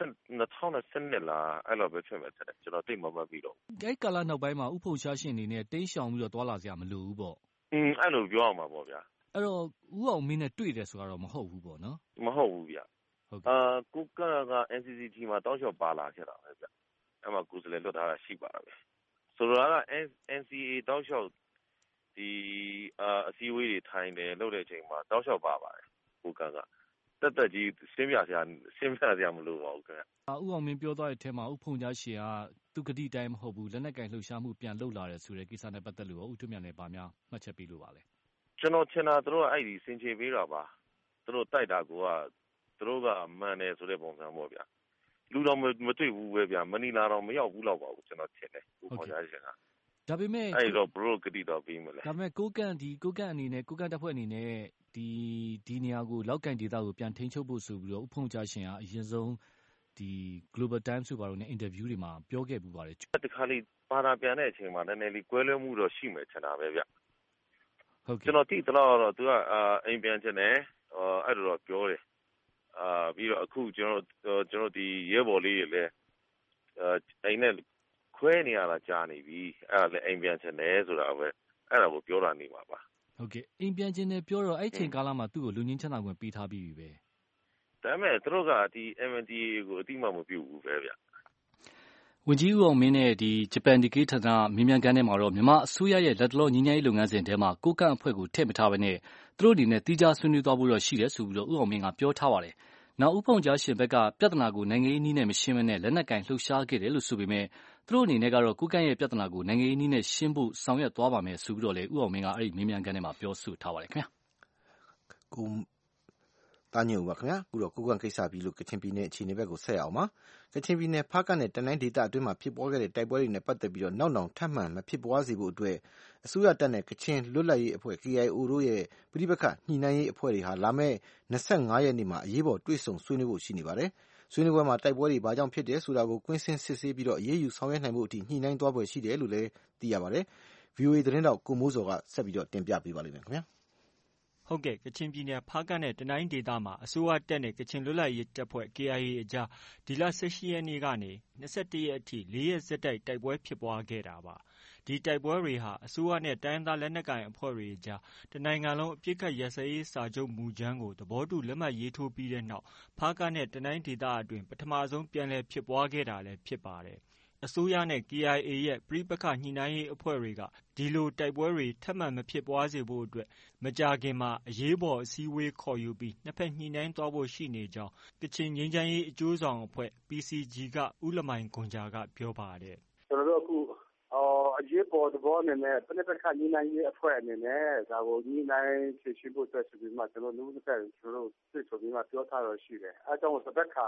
2012လားအဲ့လိုပဲဖြစ်မယ်တဲ့ကျွန်တော်သိမှမမှတ်ပြီးတော့အဲ့ကာလနောက်ပိုင်းမှာဥဖုန်ရှားရှင်အနေနဲ့တိန်းရှောင်ပြီးတော့တွာလာစရာမလိုဘူးပေါ့အဲ့လိုပြောရမှာပေါ့ဗျာအဲ့တော့ဥအောင်မင်းနဲ့တွေ့တယ်ဆိုတာတော့မဟုတ်ဘူးပေါ့နော်မဟုတ်ဘူးဗျကိုကက NCCT မှာတောက်လျှောက်ပါလာခဲ့တာပဲဗျအဲ့မှာကိုယ်စလဲလွတ်ထားတာရှိပါတာပဲဆိုတော့က NCA တောက်လျှောက်ဒီအစည်းအဝေးတွေထိုင်တယ်လုပ်တဲ့အချိန်မှာတောက်လျှောက်ပါပါတယ်ကိုကတက်ကြီးရှင်းပြစရာမလိုပါဘူးခင်ဗျဥအောင်မင်းပြောသွားတဲ့အထက်မှာဥဖုန်ကြားရှင်ကသူဂတိတိုင်းမဟုတ်ဘူးလက်နက်ကင်လှုပ်ရှားမှုပြန်လုပ်လာတယ်ဆိုတဲ့ကိစ္စနဲ့ပတ်သက်လို့ဥထွတ်မြတ်နဲ့ဗာများမှတ်ချက်ပေးလို့ပါလဲကျွန်တော်ထင်တာသူတို့ကအဲ့ဒီစင်ချေပေးတာပါသူတို့တိုက်တာကိုကသူတို့ကမှန်တယ်ဆိုတဲ့ပုံစံပေါ့ဗျာလူတော်မတွေ့ဘူးပဲဗျာမနီလာတော့မရောက်ဘူးတော့ပါဘူးကျွန်တော်ထင်တယ်ဥဖုန်ကြားရှင်ကဒါပေမဲ့အဲ့တော့ဘရိုဂတိတော့ပြီးမလဲဒါပေမဲ့ကိုကန့်အနေနဲ့ကိုကန့်တပ်ဖွဲ့အနေနဲ့ဒီနေရာကိုလောက်ကင်ဒေသကိုပြန်ထိန်းချုပ်ဖို့ဆိုပြီးတော့ဥဖုန်ကြားရှင်ကအရင်ဆုံးဒီ Global Times ဆိုပါတော့ ਨੇ အင်တာဗျူးတွေမှာပြောခဲ့ပူပါတယ်တခါလေးပါတာပြန်တဲ့အချိန်မှာနည်းနည်းလေးကွဲလွဲမှုတော့ရှိမယ်ထင်တာပဲဗျဟုတ်ကဲ့ကျွန်တော်သိသလောက်တော့သူကအိမ်ပြန်ချင်တယ်အဲ့လိုတော့ပြောတယ်ပြီးတော့အခုကျွန်တော်ဒီရဲဘော်လေးတွေလည်းအိမ်နဲ့ခွဲနေရတာကြာနေပြီအဲ့ဒါလည်းအိမ်ပြန်ချင်တယ်ဆိုတာပဲအဲ့ဒါကိုပြောတာနေမှာပါဟုတ်ကဲ့အိမ်ပြန်ချင်တယ်ပြောတော့အဲ့ချိန်ကာလမှာသူ့ကိုလူငင်းချမ်းသာခွင့်ပေးထားပြီးပြီပဲဒါပေမဲ့သူတို့ကဒီ MNDAA ကိုအတိမမပြုတ်ဘူးပဲဗျဝန်ကြီးဦးအောင်မင်းနဲ့ဒီဂျပန်ဒီကေးဌာနမြင်းမြန်ကန်ထဲမှာတော့မြန်မာအစိုးရရဲ့လက်တလောညီညာရေးလုပ်ငန်းစဉ်ထဲမှာကိုကန့်အဖွဲ့ကိုထည့်မထားဘဲနဲ့သူတို့အနေနဲ့တီးခြားဆွေးနွေးသွားဖို့တော့ရှိတယ်ဆိုပြီးတော့ဦးအောင်မင်းကပြောထားပါတယ်နောက်ဥဖုန်ကြားရှင်ဘက်ကပြဿနာကိုနိုင်ငံရေးနည်းနဲ့မရှင်းဘဲနဲ့လက်နက်ကင်လှုပ်ရှားခဲ့တယ်လို့ဆိုပေမဲ့သူတို့အနေနဲ့ကတော့ကိုကန့်ရဲ့ပြဿနာကိုနိုင်ငံရေးနည်းနဲ့ရှင်းဖို့ဆောင်ရွက်သွားပါမယ်ဆိုပြီးတော့လေဦးအောင်မင်းကအဲ့ဒီမြင်းမြန်ကန်ထဲမှာပြောဆိုထားပါတယ်ခင်ဗျာကိုသားညွန့်ပါခင်ဗျာအခုတော့ကိုကန့်ကိစ္စပြီးလို့ကချင်ပြည်နယ်အခြေအနေဘက်ကိုဆက်ရအောင်ပါကချင်ပြည်နယ်ဖားကန့်နဲ့တနိုင်းဒေသအတွင်းမှာဖြစ်ပွားခဲ့တဲ့တိုက်ပွဲတွေနဲ့ပတ်သက်ပြီးတော့နောက်နောင်ထပ်မံမဖြစ်ပွားစေဖို့အတွက်အစိုးရတပ်နဲ့ကချင်လွတ်လပ်ရေးအဖွဲ့ KIO တို့ရဲ့ပြည်ပခတ်ညှိနှိုင်းရေးအဖွဲ့တွေဟာလာမယ့်25ရက်နေ့မှာအရေးပေါ်တွေ့ဆုံဆွေးနွေးဖို့ရှိနေပါတယ်ဆွေးနွေးပွဲမှာတိုက်ပွဲတွေဘာကြောင့်ဖြစ်တယ်ဆိုတာကိုကွင်းဆင်းစစ်ဆေးပြီးတော့အရေးယူဆောင်ရွက်နိုင်ဖို့အထိညှိနှိုင်းသွားဖွယ်ရှိတယ်လို့လည်းသိရပါတယ် VOA သတင်းတောက်ကိုမိုးစောကဆက်ပြီးတော့တင်ပြပေးပါလိမ့်မယ်ခင်ဗျာဟုတ်ကဲ့ကချင်ပြည်နယ်ဖားကန့်နဲ့တနိုင်းဒေသမှာအစိုးရတပ်နဲ့ကချင်လွတ်လပ်ရေးတပ်ဖွဲ့ KIA အကြားဒီလ18ရက်နေ့ကနေ21ရက်အထိ4ရက်ဆက်တိုက်တိုက်ပွဲဖြစ်ပွားခဲ့တာပါဒီတိုက်ပွဲတွေဟာအစိုးရနဲ့တိုင်းရင်းသားလက်နက်ကိုင်အဖွဲ့တွေအကြားတနိုင်ငံလုံးအပြစ်ခတ်ရစရေးစာချုပ်မူကြမ်းကိုသဘောတူလက်မှတ်ရေးထိုးပြီးတဲ့နောက်ဖားကန့်နဲ့တနိုင်းဒေသအတွင်းပထမဆုံးပြန်လည်ဖြစ်ပွားခဲ့တာလည်းဖြစ်ပါတယ်အစိုးရနဲ့ KIA ရဲ့ပြည်ပခညှိနှိုင်းရေးအဖွဲ့တွေကဒီလိုတိုက်ပွဲတွေထပ်မံမဖြစ်ပွားစေဖို့အတွက်မကြာခင်မှာအရေးပေါ်အစည်းအဝေးခေါ်ယူပြီးနှစ်ဖက်ညှိနှိုင်းသွားဖို့ရှိနေကြောင်းကချင်ငြိမ်းချမ်းရေးအကျိုးဆောင်အဖွဲ့ PCG ကဦးလမိုင်ဂွန်ဂျာကပြောပါတယ်ကျွန်တော်တို့အခုအရေးပေါ်သဘောအနေနဲ့ပြည်ပခညှိနှိုင်းရေးအဖွဲ့အနေနဲ့ဒါကိုညှိနှိုင်းဖြေရှင်းဖို့အတွက်ဆိုပြီးမှကျွန်တော်တို့နှစ်ဖက်ကျွန်တော်တို့တွေ့ဆုံပြီးမှပြောထားတော့ရှိတယ်အဲကြောင့်စပတ်ခါ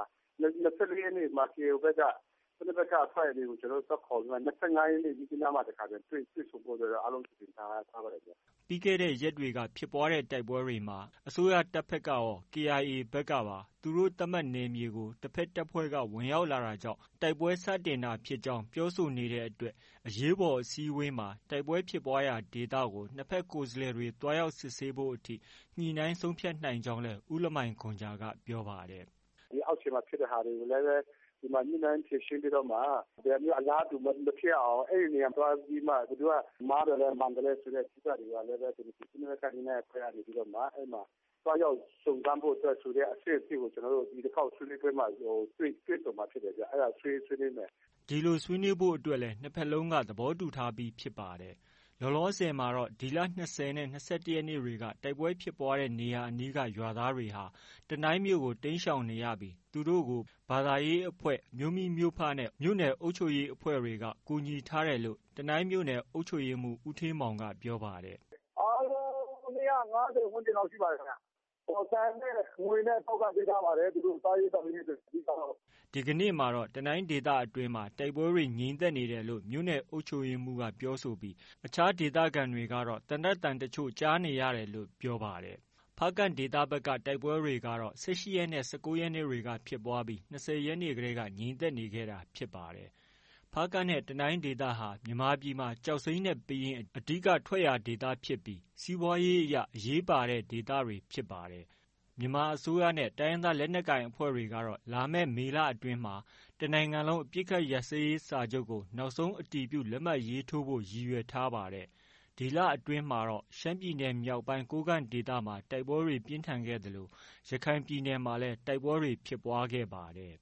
24ရက်နေ့မှာ KIO ဘက်ကပြည်ပခအဖွဲ့တွေကိုကျွန်တော်တို့ခေါ်ပြီး25ရက်နေ့ဒီညမှာတခါပြန်တွေ့ဆုံဖို့တော့အားလုံးပြင်ထားပါတယ်ဗျပြီးခဲ့တဲ့ရက်တွေကဖြစ်ပွားတဲ့တိုက်ပွဲတွေမှာအစိုးရတပ်ဖက်ကရော KIA ဘက်ကပါသူတို့သတ်မှတ်နယ်မြေကိုတစ်ဖက်တပ်ဖွဲ့ကဝင်ရောက်လာတာကြောင့်တိုက်ပွဲစတင်တာဖြစ်ကြောင်းပြောဆိုနေတဲ့အတွက်အရေးပေါ်အစည်းအဝေးမှာတိုက်ပွဲဖြစ်ပွားရာဒေသကိုနှစ်ဖက်ကိုယ်စားလှယ်တွေတွားရောက်စစ်ဆေးဖို့အထိညှိနှိုင်းဆုံးဖြတ်နိုင်ကြောင်းလည်းဦးလမိုင်ခွန်ဂျာကပြောပါတယ်ဒီအောက်ခြေမှာဖြစ်တဲ့ဟာတွေကိုလည်းဒီမှာညှိနှိုင်းဖြေရှင်းပြီးတော့မှဒီမျိုးအလားတူမဖြစ်အောင်အဲ့ဒီနေရာသွားပြီးမှသူကမားတယ်လဲမန်တယ်လဲဆိုတဲ့ကိစ္စတွေကလည်းပဲဒီပြည်နယ်ကနေနဲ့ဖွဲ့ရပြီးတော့မှအဲ့မှာသွားရောက်စုံစမ်းဖို့အတွက်ဆိုတဲ့အစီအစဉ်ကိုကျွန်တော်တို့ဒီတစ်ခေါက်ဆွေးနွေးပွဲမှာတွေ့ဆုံမှာဖြစ်တယ်ကြအဲ့ဒါဆွေးနွေးမယ်ဒီလိုဆွေးနွေးဖို့အတွက်လည်းနှစ်ဖက်လုံးကသဘောတူထားပြီးဖြစ်ပါတယ်လောလောဆယ်မှာတော့ဒီလ20နဲ့21ရက်နေ့တွေကတိုက်ပွဲဖြစ်ပွားတဲ့နေရာအနီးကရွာသားတွေဟာတနိုင်းမြို့ကိုတိမ်းရှောင်နေရပြီးသူတို့ကိုဘာသာရေးအဖွဲ့မြို့မိမြို့ဖနဲ့မြို့နယ်အုပ်ချုပ်ရေးအဖွဲ့တွေကကူညီထားတယ်လို့တနိုင်းမြို့နယ်အုပ်ချုပ်ရေးမှူးဦးထေးမောင်ကပြောပါတယ်အားလုံး150ဝန်းကျင်လောက်ရှိပါတယ်ခင်ဗျဆန်နဲ့ငွေနဲ့ထောက်ကပေးထားပါတယ်သူတို့စားရေးတောက်ရေးတွေဒီကတော့ဒီကနေ့မှာတော့တနိုင်းဒေသအတွင်းမှာတိုက်ပွဲတွေငြိမ်သက်နေတယ်လို့မြို့နယ်အုပ်ချုပ်ရေးမှူးကပြောဆိုပြီးအခြားဒေသခံတွေကတော့တနက်တန်တချို့ကြားနေရတယ်လို့ပြောပါတယ်ဖားကန့်ဒေသဘက်ကတိုက်ပွဲတွေကတော့18ရက်နဲ့19ရက်နေ့တွေကဖြစ်ပွားပြီး20ရက်နေ့ကလေးကငြိမ်သက်နေခဲ့တာဖြစ်ပါတယ်ဖားကန့်နဲ့တနိုင်းဒေသဟာမြန်မာပြည်မှာကြောက်စိမ်းနဲ့ပယင်းအဓိကထွက်ရာဒေသဖြစ်ပြီးစီးပွားရေးအရအရေးပါတဲ့ဒေသတွေဖြစ်ပါတယ်မြန်မာအစိုးရနဲ့တိုင်းရင်းသားလက်နက်ကိုင်အဖွဲ့တွေကတော့လာမယ့်မေလအတွင်းမှာတနိုင်ငံလုံးအပြစ်ခတ်ရစရေးစာချုပ်ကိုနောက်ဆုံးအတည်ပြုလက်မှတ်ရေးထိုးဖို့ရည်ရွယ်ထားပါတယ်ဒီလအတွင်းမှာတော့ရှမ်းပြည်နယ်မြောက်ပိုင်းကိုးကန့်ဒေသမှာတိုက်ပွဲတွေပြင်းထန်ခဲ့တယ်လို့ရခိုင်ပြည်နယ်မှာလည်းတိုက်ပွဲတွေဖြစ်ပွားခဲ့ပါတယ်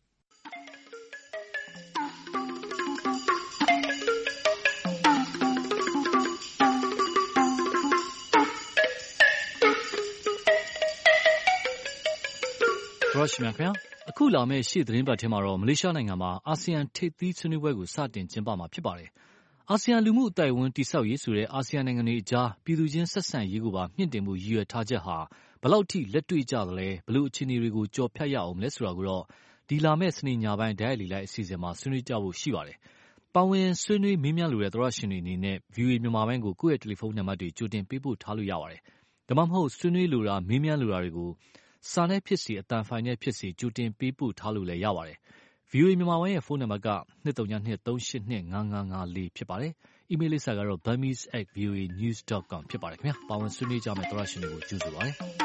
ရရှိမြခင်အခုလာမယ့်ရှေ့သတင်းပတ်ထဲမှာတော့မလေးရှားနိုင်ငံမှာအာဆီယံထိပ်သီးဆွေးနွေးပွဲကိုစတင်ကျင်းပမှာဖြစ်ပါတယ်။အာဆီယံလူမှုအသိုက်အဝန်းတည်ဆောက်ရေးဆိုတဲ့အာဆီယံနိုင်ငံတွေအကြားပြည်သူချင်းဆက်ဆံရေးကိုပါမြင့်တင်မှုရည်ရွယ်ထားချက်ဟာဘယ်လောက်ထိလက်တွေ့ကျသလဲဘယ်လိုအခြေအနေတွေကိုကြော်ဖြတ်ရအောင်လဲဆိုတာကိုတော့ဒီလာမယ့်စနေညပိုင်းဒိုင်လီလိုက်အစီအစဉ်မှာဆွေးနွေးကြဖို့ရှိပါတယ်။ပါဝင်ဆွေးနွေးမေးမြန်းလိုတဲ့သောရရှင်တွေအနေနဲ့ VOA မြန်မာပိုင်းကိုကိုယ့်ရဲ့တယ်လီဖုန်းနံပါတ်တွေကြိုတင်ပေးပို့ထားလို့ရပါတယ်။ဒါမှမဟုတ်ဆွေးနွေးလိုတာမေးမြန်းလိုတာတွေကိုစာနဲ့ဖြစ်စေအတန်ဖိုင်နဲ့ဖြစ်စေကြိုတင်ပေးပို့ထားလို့လည်းရပါတယ်။ VOA မြန်မာပိုင်းရဲ့ဖုန်းနံပါတ်က203-288-5554ဖြစ်ပါတယ်။ အီးမေးလ်လိပ်စာကတော့ burmese@voanews.com ဖြစ်ပါတယ်ခင်ဗျာ။ပါဝင်ဆွေးနွေးကြမယ့်သောရရှင်တွေကိုကြိုဆိုပါရစေ။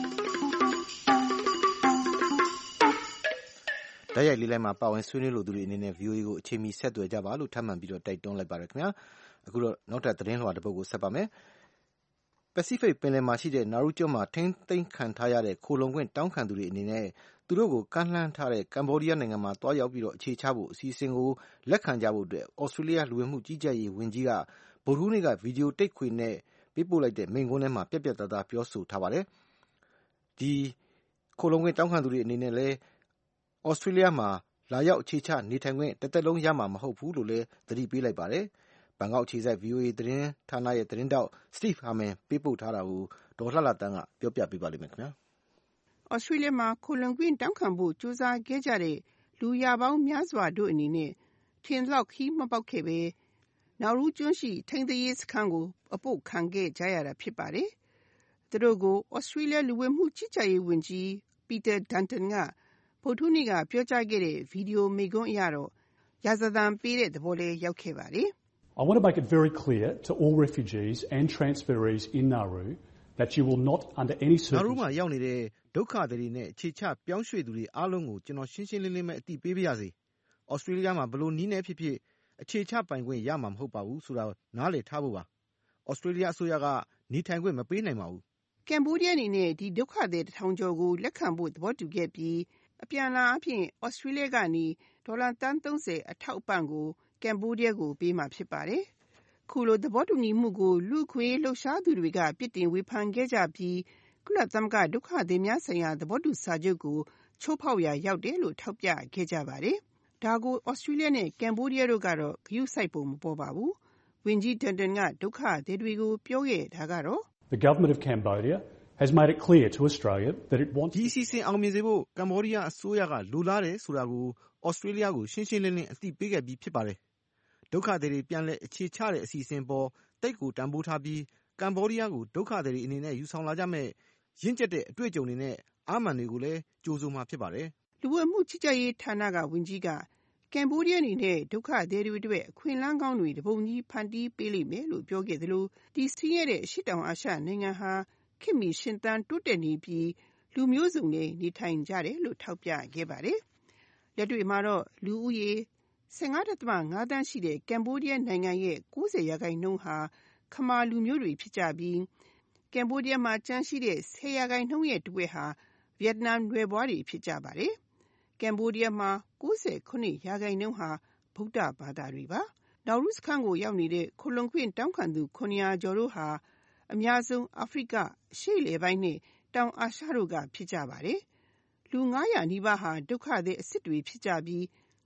တိုက်ရိုက်လေးလိုက်မှာပါဝင်ဆွေးနွေးလိုသူတွေအနေနဲ့ VOA ကိုအချိန်မီဆက်သွယ်ကြပါလို့ထပ်မံပြီးတော့တိုက်တွန်းလိုက်ပါတယ်ခင်ဗျာ။အခုတော့နောက်ထပ်သတင်းလွှာတစ်ပုဒ်ကိုဆက်ပါမယ်။ပစိဖိတ်ပင်လယ်မှာရှိတဲ့နာရူကျွန်းမှာထိန်းသိမ်းခံထားရတဲ့ခိုလုံခွင့်တောင်းခံသူတွေအနေနဲ့သူတို့ကိုကမ်းလှမ်းထားတဲ့ကမ္ဘောဒီးယားနိုင်ငံမှာတွားရောက်ပြီးတော့အခြေချဖို့အစီအစဉ်ကိုလက်ခံကြဖို့အတွက်ဩစတြေးလျလူဝင်မှုကြီးကြပ်ရေးဝန်ကြီးကဗုဒ္ဓဟူးနေ့ကဗီဒီယိုတိတ်ခွေနဲ့ပေးပို့လိုက်တဲ့မိန့်ခွန်းထဲမှာပြတ်ပြတ်သားသားပြောဆိုထားပါတယ်။ဒီခိုလုံခွင့်တောင်းခံသူတွေအနေနဲ့လည်းဩစတြေးလျမှာလာရောက်အခြေချနေထိုင်ခွင့်တစ်သက်လုံးရမှာမဟုတ်ဘူးလို့လည်းသတိပေးလိုက်ပါတယ်။ဘန်ကောက်အခြေစိုက် VOA သတင်းဌာနရဲ့သတင်းတောက် Steve Harman ပေးပို့ထားတာကိုဒေါ်လှလှတန်းကပြောပြပေးပါလိမ့်မယ်ခင်ဗျာ။စတြေးလျမှာခိုလှုံခွင့်တောင်းခံဖို့ကြိုးစားခဲ့ကြတဲ့လူရာပေါင်းများစွာတို့အနေနဲ့ထင်သလောက်ခီးမပေါက်ခဲ့ပဲနာရူးကျွန်းရှိထိန်းသိမ်းရေးစခန်းကိုအပို့ခံခဲ့ကြရတာဖြစ်ပါတယ်။သူတို့ကိုဩစတြေးလျလူဝင်မှုကြီးကြပ်ရေးဝန်ကြီးပီတာဒန်တန်ကဗုဒ္ဓဟူးနေ့ကပြောကြားခဲ့တဲ့ဗီဒီယိုမိန့်ခွန်းအရတော့ရာဇသံပေးတဲ့သဘောလေးရောက်ခဲ့ပါတယ်။ I want to make it very clear to all refugees and transferees in Nauru that you will not under any circumstances နာရူးမှာရောက်နေတဲ့ဒုက္ခသည်တွေနဲ့အခြေချပြောင်းရွှေ့သူတွေအားလုံးကိုကျွန်တော်ရှင်းရှင်းလင်းလင်းပဲအသိပေးပါရစေ။ဩစတြေးလျမှာဘလို့နီးနေဖြစ်ဖြစ်အခြေချပိုင်ခွင့်ရမှာမဟုတ်ပါဘူးဆိုတာနားလည်ထားဖို့ပါ။ဩစတြေးလျအစိုးရကနေထိုင်ခွင့်မပေးနိုင်ပါဘူး။ကမ်ဘောဒီးယားအနေနဲ့ဒီဒုက္ခသည်1000ကျော်ကိုလက်ခံဖို့သဘောတူခဲ့ပြီးအပြန်အလှန်အဖြစ်ဩစတြေးလျကနေဒေါ်လာသန်း30အထောက်အပံ့ကိုကမ်ဘောဒီးယားကိုပေးမှာဖြစ်ပါတယ်။ခုလိုသဘောတူညီမှုကိုလူ့ခွေလှုပ်ရှားသူတွေကပြစ်တင်ဝေဖန်ခဲ့ကြပြီးကုလသမဂ္ဂဒုက္ခသည်များဆိုင်ရာသဘောတူစာချုပ်ကိုချိုးဖောက်ရာရောက်တယ်လို့ထောက်ပြခဲ့ကြပါတယ်။ဒါကိုဩစတြေးလျနဲ့ကမ်ဘောဒီးယားတို့ကတော့ဂရုစိုက်ဖို့မပေါ်ပါဘူး။ဝန်ကြီးဒန်တန်ကဒုက္ခသည်တွေကိုပြောခဲ့တာကတော့ The government of Cambodia has made it clear to Australia that it wants ဒီအစီအစဉ်အောင်မြင်စေဖို့ကမ်ဘောဒီးယားအစိုးရကလိုလားတယ်ဆိုတာကိုဩစတြေးလျကိုရှင်းရှင်းလင်းလင်းအသိပေးခဲ့ပြီးဖြစ်ပါတယ်။ဒုက္ခသည်တွေပြန်လည်အခြေချတဲ့အစီအစဉ်ပေါ်တိတ်ကိုတန်ဖိုးထားပြီးကမ်ဘောဒီးယားကိုဒုက္ခသည်တွေအနေနဲ့ယူဆောင်လာကြမဲ့ရင့်ကျက်တဲ့အတွေ့အကြုံတွေနဲ့အာမန်တွေကိုလည်းကြိုးဆိုမှာဖြစ်ပါတယ်။လူဝင်မှုကြီးကြပ်ရေးဌာနကဝန်ကြီးကကမ်ဘောဒီးယားအနေနဲ့ဒုက္ခသည်တွေအတွက်အခွင့်အလမ်းကောင်းတွေတပုံကြီးဖန်တီးပေးလိမ့်မယ်လို့ပြောခဲ့သလိုဒီဆင်းရဲတဲ့အရှေ့တောင်အာရှနိုင်ငံဟာခေတ်မီရှင်သန်တိုးတက်နေပြီးလူမျိုးစုံနဲ့နေထိုင်ကြတယ်လို့ထောက်ပြခဲ့ပါတယ်။လက်တွေ့မှာတော့လူဦးရေ 15.5 သန်းရှိတဲ့ကမ်ဘောဒီးယားနိုင်ငံရဲ့ 90% ဟာခမာလူမျိုးတွေဖြစ်ကြပြီးကမ်ဘောဒီးယားမှာကျန်ရှိတဲ့ 10% ရဲ့တဝက်ဟာဗီယက်နမ်နွယ်ဖွားတွေဖြစ်ကြပါတယ်။ကမ်ဘောဒီးယားမှာ 99% ဟာဗုဒ္ဓဘာသာတွေပါ။နာရူးစခန်းကိုရောက်နေတဲ့ခိုလှုံခွင့်တောင်းခံသူ900ကျော်တို့ဟာအများဆုံးအာဖရိက၊ရှေ့အလယ်ပိုင်းနဲ့တောင်အာရှတို့ကဖြစ်ကြပါတယ်။လူ900နီးပါးဟာဒုက္ခသည်အစစ်တွေဖြစ်ကြပြီး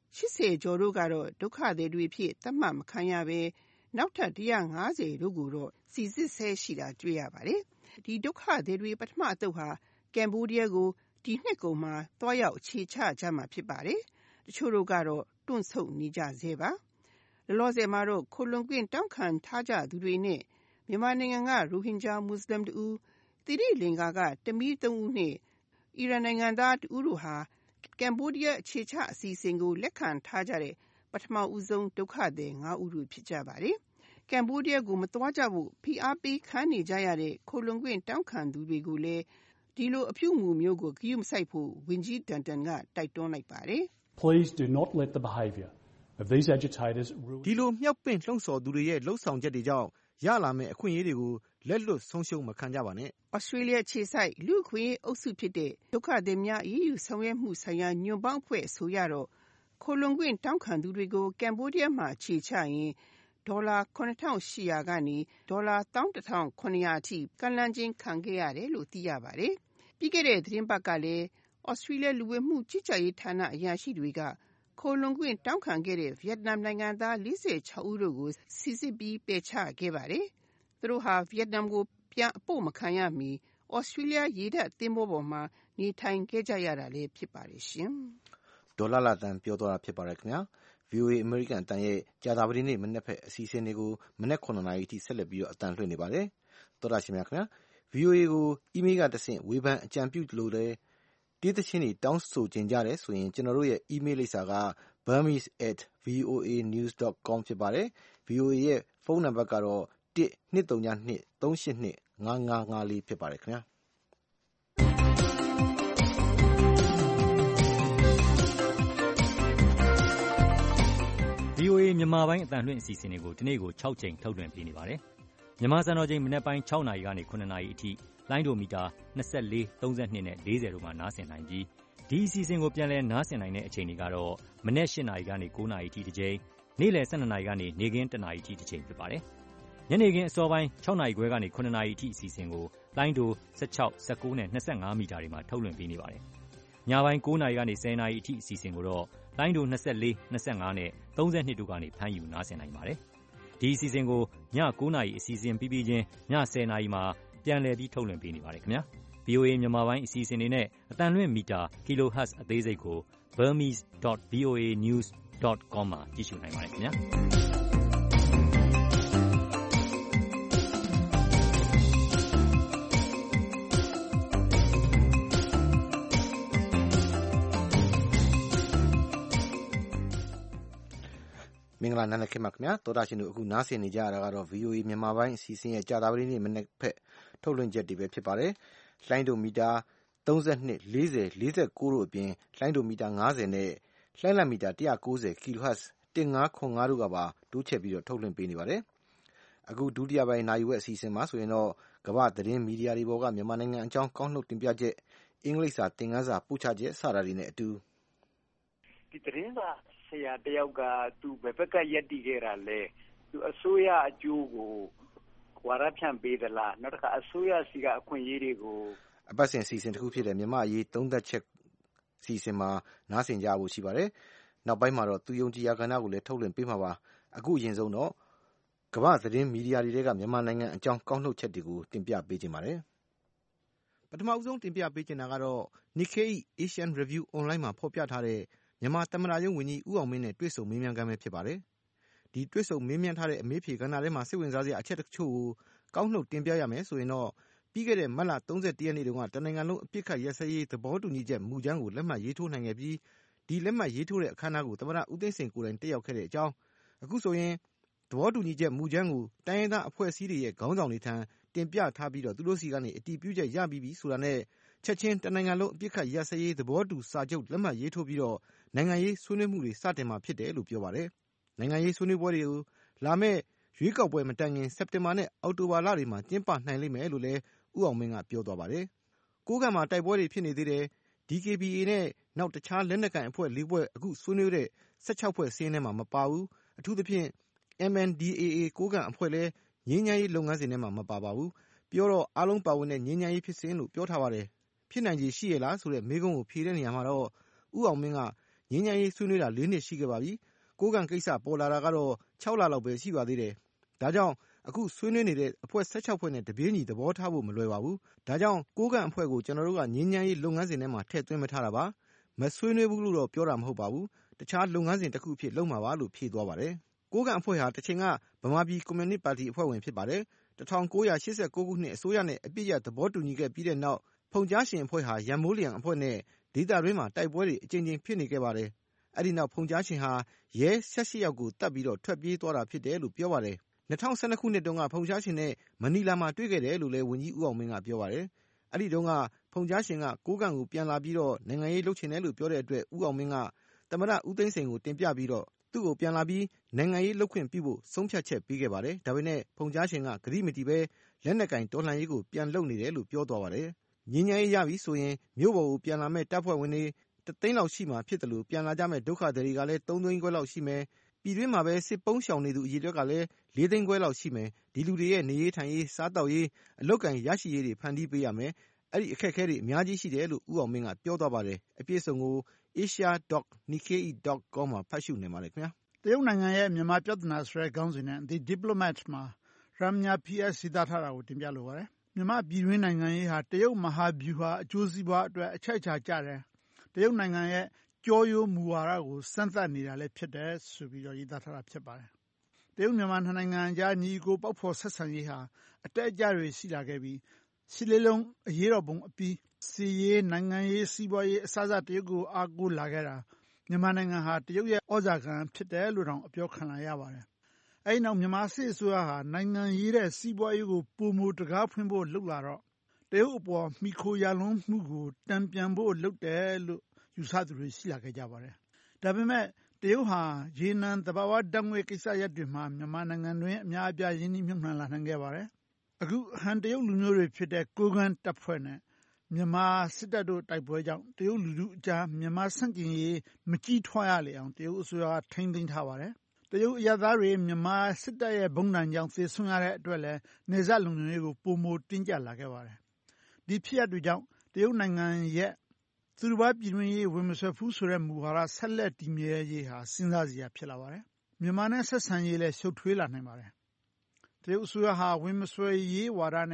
80ကျော်တို့ကတော့ဒုက္ခသည်တွေဖြစ်သတ်မှတ်မခံရပဲနောက်ထပ်150တို့ကိုတော့စီစစ်ဆဲရှိတာတွေ့ရပါတယ်။ဒီဒုက္ခသည်တွေပထမအသုတ်ဟာကမ်ဘောဒီးယားကိုဒီနှစ်ကုန်မှာသွားရောက်အခြေချကြမှာဖြစ်ပါတယ်။တချို့တို့ကတော့တွန့်ဆုတ်နေကြသေးပါ။လောလောဆယ်မှာတော့ခိုလှုံခွင့်တောင်းခံထားကြသူတွေနဲ့မြန်မာနိုင်ငံကရိုဟင်ဂျာမွတ်စလင်တဦးသီရိလင်္ကာကတမီး3ဦးနဲ့အီရန်နိုင်ငံသား2ဦးတို့ဟာကမ်ဘောဒီးယားအခြေချအစီအစဉ်ကိုလက်ခံထားကြတဲ့ပထမဦးဆုံးဒုက္ခသည်5ဦးတို့ဖြစ်ကြပါတယ်။ကမ်ဘောဒီးယားကိုမသွားကြဖို့ဖိအားပေးခံနေကြရတဲ့ခိုလှုံခွင့်တောင်းခံသူတွေကိုလည်းဒီလိုအပြုအမူမျိုးကိုဂရုမစိုက်ဖို့ဝန်ကြီးဒန်တန်ကတိုက်တွန်းလိုက်ပါတယ်။ Please do not let the behaviour of these agitators ruin ဒီလိုမြောက်ပင့်လှုံ့ဆော်သူတွေရဲ့လှုပ်ဆောင်ချက်တွေကြောင့်ရလာမယ့်အခွင့်အရေးတွေကိုလက်လွတ်ဆုံးရှုံးမခံကြပါနဲ့။ဩစတြေးလျခြေစိုက်လူ့အခွင့်အရေးအုပ်စုဖြစ်တဲ့ဒုက္ခသည်များအရေးယူဆောင်ရွက်မှုဆိုင်ရာညွန့်ပေါင်းအဖွဲ့ဆိုရတော့ခိုလှုံခွင့်တောင်းခံသူတွေကိုကမ်ဘောဒီးယားမှာခြေချရင်ဒေါ်လာ9,800ကနေဒေါ်လာ11,700အထိကန့်လန့်ခြင်းခံခဲ့ရတယ်လို့သိရပါတယ်။ပြီးခဲ့တဲ့သတင်းပတ်ကလည်းဩစတြေးလျလူဝင်မှုကြီးကြပ်ရေးဌာနအရာရှိတွေကခိုလှုံခွင့်တောင်းခံခဲ့တဲ့ဗီယက်နမ်နိုင်ငံသား46ဦးတို့ကိုစီစစ်ပြီးပယ်ချခဲ့ပါတယ်။သူတို့ဟာဗီယက်နမ်ကိုပြန်အပို့မခံရမီဩစတြေးလျရေတပ်သင်္ဘောပေါ်မှာနေထိုင်ခဲ့ကြရတာလည်းဖြစ်ပါတယ်ရှင်။ဒေါ်လာတန်ပြောသွားတာဖြစ်ပါတယ်ခင်ဗျာ။ VOA အမေရိကန်အတန်ရဲ့ကြာသပတေးနေ့မနက်ဖက်အစီအစဉ်တွေကိုမနက်9:00နာရီအထိဆက်လက်ပြီးတော့အတန်လွှင့်နေပါတယ်။သောတာရှင်များခင်ဗျာ VOA ကိုအီးမေးလ်ကတဆင့်ဝေဖန်အကြံပြုလို့လည်းတေးသချင်းတွေတောင်းဆိုကြတယ်ဆိုရင်ကျွန်တော်တို့ရဲ့အီးမေးလ်လိပ်စာကburmese@voanews.com ဖြစ်ပါတယ်။ VOA ရဲ့ဖုန်းနံပါတ်ကတော့1-202-382-5554ဖြစ်ပါတယ်ခင်ဗျာ။ VOA မြန်မာပိုင်းအသံလွှင့်အစီအစဉ်တွေကိုဒီနေ့ကို6ချိန်ထုတ်လွှင့်ပေးနေပါတယ်။မြန်မာစံတော်ချိန်မနက်ပိုင်း6နာရီကနေ9နာရီအထိလိုင်းဒိုမီတာ24, 32နဲ့40တို့မှာနားဆင်နိုင်ပြီးဒီအစီအစဉ်ကိုပြန်လည်နားဆင်နိုင်တဲ့အချိန်တွေကတော့မနက်8နာရီကနေ9နာရီအထိတစ်ချိန်နေ့လယ်12နာရီကနေနေ့ခင်း1နာရီအထိတစ်ချိန်ဖြစ်ပါတယ်။ညနေခင်းအစောပိုင်း6နာရီခွဲကနေ9နာရီအထိအစီအစဉ်ကိုလိုင်းဒို16, 19နဲ့25မီတာတွေမှာထုတ်လွှင့်ပေးနေပါတယ်။ညပိုင်း9နာရီကနေ10နာရီအထိအစီအစဉ်ကိုတော့လိုင်းဒို24, 25နဲ့32တို့ကနေဖမ်းယူနားဆင်နိုင်ပါတယ်။ဒီအစီအစဉ်ကိုည9နာရီအစီအစဉ်ပြီးချင်းည10နာရီမှာပြန်လည်ပြီးထုတ်လွှင့်ပေးနေပါတယ်ခင်ဗျာ။ VOA မြန်မာပိုင်းအစီအစဉ်တွေနဲ့အသံလွှင့်မီတာ kilohertz အသေးစိတ်ကို burmese.voanews.com မှာကြည့်ရှုနိုင်ပါတယ်ခင်ဗျာမင်္ဂလာနံနက်ခင်းပါခင်ဗျာသောတာရှင်တို့အခုနားဆင်နေကြရတာကတော့ VOA မြန်မာပိုင်းအစီအစဉ်ရဲ့ကြာသပတေးနေ့မနက်ဖက်ထုတ်လွှင့်ချက်တွေပဲဖြစ်ပါတယ်။လှိုင်းဒိုမီတာ32 40 49တို့အပြင်လှိုင်းဒိုမီတာ50နဲ့လှိုင်းလံမီတာ190 kHz 1505တို့ကပါတိုးချက်ပြီးတော့ထုတ်လွှင့်ပေးနေပါတယ်။အခုဒုတိယပိုင်းနိုင်ဝက်အစီအစဉ်မှာဆိုရင်တော့ကမ္ဘာသတင်းမီဒီယာတွေပေါ်ကမြန်မာနိုင်ငံအကြောင်းကောက်နှုတ်တင်ပြချက်အင်္ဂလိပ်စာသင်ခန်းစာပို့ချချက်စတာတွေနဲ့အတူဒီသတင်းစာဆရာတယောက်ကသူဘယ်ဘက်ကရက်တည်ခဲ့တာလဲသူအစိုးရအကျိုးကိုဝါရဖြန့်ပေးသလားနောက်တစ်ခါအစိုးရစီကအခွင့်အရေးတွေကိုအပတ်စဉ်စီစဉ်တစ်ခုဖြစ်တဲ့မြန်မာအရေးသုံးသက်ချက်စီစဉ်မှာနားဆင်ကြဖို့ရှိပါတယ်နောက်ပိုင်းမှာတော့သူယုံကြည်ရာကဏ္ဍကိုလည်းထုတ်လွှင့်ပေးမှာပါအခုအရင်ဆုံးတော့ကမ္ဘာသတင်းမီဒီယာတွေကမြန်မာနိုင်ငံအကြောင်းကောက်နှုတ်ချက်တွေကိုတင်ပြပေးခြင်းပါတယ်ပထမဆုံးတင်ပြပေးချင်တာကတော့ Nikkei Asian Review Online မှာဖော်ပြထားတဲ့မြန်မာသမ္မတရုံးဝန်ကြီးဦးအောင်မင်းနဲ့တွေ့ဆုံမေးမြန်းခန်းပဲဖြစ်ပါတယ်။ဒီတွေ့ဆုံမေးမြန်းထားတဲ့အမေးဖြေကဏ္ဍထဲမှာစိတ်ဝင်စားစရာအချက်တချို့ကိုကောက်နှုတ်တင်ပြရမယ်ဆိုရင်တော့ပြီးခဲ့တဲ့မတ်လ31ရက်နေ့တုန်းကတနိုင်ငံလုံးအပြစ်ခတ်ရက်စဲရေးသဘောတူညီချက်မူကြမ်းကိုလက်မှတ်ရေးထိုးနိုင်ခဲ့ပြီးဒီလက်မှတ်ရေးထိုးတဲ့အခမ်းအနားကိုသမ္မတဦးသိန်းစိန်ကိုယ်တိုင်တက်ရောက်ခဲ့တဲ့အကြောင်းအခုဆိုရင်သဘောတူညီချက်မူကြမ်းကိုတိုင်းရင်းသားအဖွဲ့အစည်းတွေရဲ့ခေါင်းဆောင်တွေထံတင်ပြထားပြီးတော့သူတို့စီကနေအတည်ပြုချက်ရပြီးပြီဆိုတာနဲ့ချက်ချင်းတနိုင်ငံလုံးအပြစ်ခတ်ရက်စဲရေးသဘောတူစာချုပ်လက်မှတ်ရေးထိုးပြီးတော့နိုင်ငံရေးဆွေးနွေးမှုတွေစတင်မှာဖြစ်တယ်လို့ပြောပါတယ်။နိုင်ငံရေးဆွေးနွေးပွဲတွေကိုလာမယ့်ရွေးကောက်ပွဲမတိုင်ခင်စက်တင်ဘာနဲ့အောက်တိုဘာလတွေမှာကျင်းပနိုင်လိမ့်မယ်လို့လည်းဦးအောင်မင်းကပြောသွားပါတယ်။ကိုးကံမှာတိုက်ပွဲတွေဖြစ်နေသေးတယ်။ DKBA နဲ့နောက်တခြားလက်နက်ကိုင်အဖွဲ့၄ဖွဲ့အခုဆွေးနွေးတဲ့16ဖွဲ့စင်းထဲမှာမပါဘူး။အထူးသဖြင့် MNDAA ကိုးကံအဖွဲ့လည်းငြိမ်းချမ်းရေးလုပ်ငန်းစဉ်ထဲမှာမပါပါဘူး။ပြောတော့အားလုံးပါဝင်တဲ့ငြိမ်းချမ်းရေးဖြစ်စဉ်လို့ပြောထားပါတယ်။ဖြစ်နိုင်ခြေရှိရလားဆိုတဲ့မေးခွန်းကိုဖြေတဲ့နေရာမှာတော့ဦးအောင်မင်းကငြိမ်းချမ်းရေးဆွေးနွေးတာ4နှစ်ရှိခဲ့ပါပြီ။ကိုးကံကိစ္စပေါ်လာတာကတော့6လလောက်ပဲရှိပါသေးတယ်။ဒါကြောင့်အခုဆွေးနွေးနေတဲ့အဖွဲ့16ဖွဲ့နဲ့တပြေးညီသဘောထားဖို့မလွယ်ပါဘူး။ဒါကြောင့်ကိုးကံအဖွဲ့ကိုကျွန်တော်တို့ကငြိမ်းချမ်းရေးလုပ်ငန်းစဉ်ထဲမှာထည့်သွင်းမထားတာပါ။မဆွေးနွေးဘူးလို့တော့ပြောတာမဟုတ်ပါဘူး။တခြားလုပ်ငန်းစဉ်တစ်ခုအဖြစ်လုပ်မှာပါလို့ဖြေသွားပါတယ်။ကိုးကံအဖွဲ့ဟာတစ်ချိန်ကဗမာပြည်ကွန်မြူနစ်ပါတီအဖွဲ့ဝင်ဖြစ်ပါတယ်။1989ခုနှစ်အစိုးရနဲ့အပြစ်ရသဘောတူညီခဲ့ပြီးတဲ့နောက်ဖုန်ကြားရှင်အဖွဲ့ဟာရန်မိုးလျံအဖွဲ့နဲ့ဒေသတွင်းမှာတိုက်ပွဲတွေအကြိမ်ကြိမ်ဖြစ်နေခဲ့ပါတယ်။အဲ့ဒီနောက်ဖုန်ကြားရှင်ဟာရဲ18ယောက်ကိုတတ်ပြီးတော့ထွက်ပြေးသွားတာဖြစ်တယ်လို့ပြောပါတယ်။2012ခုနှစ်တုန်းကဖုန်ကြားရှင်နဲ့မနီလာမှာတွေ့ခဲ့တယ်လို့လည်းဝန်ကြီးဦးအောင်မင်းကပြောပါတယ်။အဲ့ဒီတုန်းကဖုန်ကြားရှင်ကကိုးကံကိုပြန်လာပြီးတော့နိုင်ငံရေးလုပ်ချင်တယ်လို့ပြောတဲ့အတွက်ဦးအောင်မင်းကသမ္မတဦးသိန်းစိန်ကိုတင်ပြပြီးတော့သူ့ကိုပြန်လာပြီးနိုင်ငံရေးလုပ်ခွင့်ပြုဖို့ဆုံးဖြတ်ချက်ပေးခဲ့ပါတယ်။ဒါပေမဲ့ဖုန်ကြားရှင်ကဂရုမတည်ပဲလက်နက်ကင်တော်လှန်ရေးကိုပြန်လုပ်နေတယ်လို့ပြောသွားပါတယ်။ငြိမ်းချမ်းရေးရပြီဆိုရင်မြို့ပေါ်ကိုပြန်လာမဲ့တပ်ဖွဲ့ဝင်တွေတသိန်းလောက်ရှိမှဖြစ်တယ်လို့ပြန်လာကြမဲ့ဒုက္ခသည်တွေကလည်း3သိန်းခွဲလောက်ရှိမယ်။ပြည်တွင်းမှာပဲစစ်ပုန်းရှောင်နေသူအရေအတွက်ကလည်း4သိန်းခွဲလောက်ရှိမယ်။ဒီလူတွေရဲ့နေရေးထိုင်ရေးစားတောက်ရေးအလုပ်ကံရရှိရေးတွေဖန်တီးပေးရမယ်။အဲ့ဒီအခက်အခဲတွေအများကြီးရှိတယ်လို့ဦးအောင်မင်းကပြောသွားပါတယ်။အပြည့်အစုံကို asia.nikkei.com မှာဖတ်ရှုနိုင်ပါတယ်ခင်ဗျာ။တရုတ်နိုင်ငံရဲ့မြန်မာပြဿနာဆိုတဲ့ခေါင်းစဉ်နဲ့ The Diplomat မှာRamya PS ရေးသားထားတာကိုတင်ပြလိုပါတယ်။မြန်မာပြည်တွင်းနိုင်ငံရေးဟာတရုတ်မဟာဗျူဟာအကျိုးစီးပွားအတွက်အချက်အခြာကျတယ်။တရုတ်နိုင်ငံရဲ့ကြောရိုးမူဝါဒကိုစမ်းသပ်နေတာလည်းဖြစ်တယ်ဆိုပြီးတော့ရေးသားထားတာဖြစ်ပါတယ်။တရုတ်မြန်မာနှစ်နိုင်ငံကြားညီကိုပေါက်ဖော်ဆက်ဆံရေးဟာအတက်အကျတွေရှိလာခဲ့ပြီးရှစ်လေးလုံးအရေးတော်ပုံအပြီးစီးရေးနိုင်ငံရေးစီးပွားရေးအစစတရုတ်ကိုအားကိုးလာခဲ့တာမြန်မာနိုင်ငံဟာတရုတ်ရဲ့ဩဇာခံဖြစ်တယ်လို့တောင်အပြောခံလာရပါတယ်။အဲဒီနောက်မြန်မာစစ်အစိုးရဟာနိုင်ငံရေးတဲ့စီးပွားရေးကိုပုံမတကားဖွင့်ဖို့လှုပ်လာတော့တရုတ်အပေါ်မိခိုရလွန်းမှုကိုတံပြန်ဖို့လှုပ်တယ်လို့ယူဆသူတွေရှိလာခဲ့ကြပါတယ်။ဒါပေမဲ့တရုတ်ဟာရေနံသဘာဝဓာတ်ငွေ့ကိစ္စရပ်တွေမှာမြန်မာနိုင်ငံတွင်အများအပြားရင်းနှီးမြှုပ်နှံလာနိုင်ခဲ့ပါတယ်။အခုဟန်တရုတ်လူမျိုးတွေဖြစ်တဲ့ကိုးကန့်တပ်ဖွဲ့နဲ့မြန်မာစစ်တပ်တို့တိုက်ပွဲကြောင့်တရုတ်လူထုအကြားမြန်မာဆန့်ကျင်ရေးမကြီးထွားရလေအောင်တရုတ်အစိုးရကထိန်းသိမ်းထားပါတယ်။တရုတ်အရပ်သားတွေမြန်မာစစ်တပ်ရဲ့ဘုံဒဏ်ကြောင့်သေဆုံးရတဲ့အတွက်လည်းနေဆက်လုံခြုံရေးကိုပုံမတင်းကျပ်လာခဲ့ပါတယ်။ဒီဖြစ်ရပ်တွေကြောင့်တရုတ်နိုင်ငံရဲ့သူတစ်ပါးပြည်တွင်းရေးဝင်မဆွဲဘူးဆိုတဲ့မူဝါဒဆက်လက်တည်မြဲရေးဟာစဉ်းစားစရာဖြစ်လာပါတယ်။မြန်မာနဲ့ဆက်ဆံရေးလည်းရှုပ်ထွေးလာနိုင်ပါတယ်။တရုတ်အစိုးရဟာဝင်မဆွဲရေးဝါဒနဲ့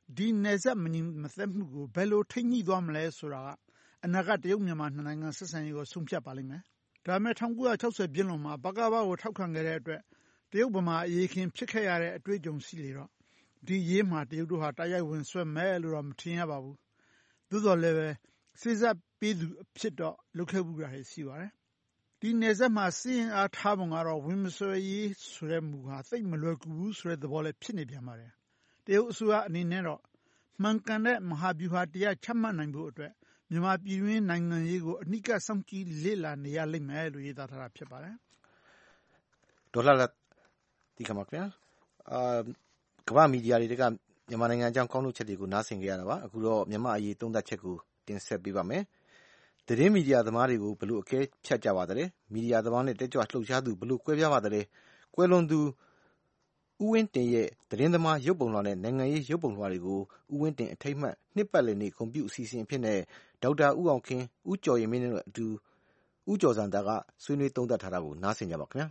ဒီနယ်စပ်မညီမသက်မှုကိုဘယ်လိုထိန်းညှိသွားမလဲဆိုတာကအနာဂတ်တရုတ်မြန်မာနှစ်နိုင်ငံဆက်ဆံရေးကိုဆုံးဖြတ်ပါလိမ့်မယ်။ဒါပေမဲ့1960ပြည့်လွန်မှာဗကပကိုထောက်ခံခဲ့တဲ့အတွက်တရုတ်ဗမာအရေးခင်ဖြစ်ခဲ့ရတဲ့အတွေ့အကြုံရှိလေတော့ဒီရေးမှာတရုတ်တို့ဟာတိုက်ရိုက်ဝင်ဆွဲမယ်လို့တော့မထင်ရပါဘူး။သို့တော်လည်းပဲစေစပ်ပေးသူအဖြစ်တော့လုပ်ခဲ့မှုတာရှိပါတယ်။ဒီနယ်စပ်မှာစီးရင်အားထားပုံကတော့ဝင်မဆွဲရေးဆိုတဲ့မူဟာသိပ်မလွယ်ကူဘူးဆိုတဲ့သဘောလည်းဖြစ်နေပြန်ပါတယ်။တရုတ်အစိုးရအနေနဲ့တော့မှန်ကန်တဲ့မဟာဗျူဟာတရားချမှတ်နိုင်ဖို့အတွက်မြန်မာပြည်တွင်းနိုင်ငံရေးကိုအနိကစောင့်ကြည့်လေ့လာနေရလိမ့်မယ်လို့ရေးသားထားတာဖြစ်ပါတယ်။ဒေါ်လာဒီကမှာခင်ဗျာကမ္ဘာမီဒီယာတွေကမြန်မာနိုင်ငံအကြောင်းကောင်းလို့ချက်တွေကိုနားဆင်ကြရတာပါအခုတော့မြန်မာအရေးသုံးသပ်ချက်ကိုတင်ဆက်ပေးပါမယ်သတင်းမီဒီယာသမားတွေကိုဘလို့အကဲဖြတ်ကြပါသလဲမီဒီယာသမားနဲ့တက်ကြွလှုပ်ရှားသူဘလို့ကွဲပြားပါသလဲကွဲလွန်သူဦးဝင်းတင်ရဲ့သတင်းသမားရုပ်ပုံလွှာနဲ့နိုင်ငံရေးရုပ်ပုံလွှာတွေကိုဦးဝင်းတင်အထိတ်မှတ်နှစ်ပတ်လည်နေ့ကွန်ပျူတာအစီအစဉ်အဖြစ်နဲ့ဒေါက်တာဦးအောင်ခင်ဦးကျော်ရင်မင်းတို့အတူဦးကျော်စံတာကဆွေးနွေးသုံးသပ်ထားတာကိုနားဆင်ကြပါခင်ဗျာ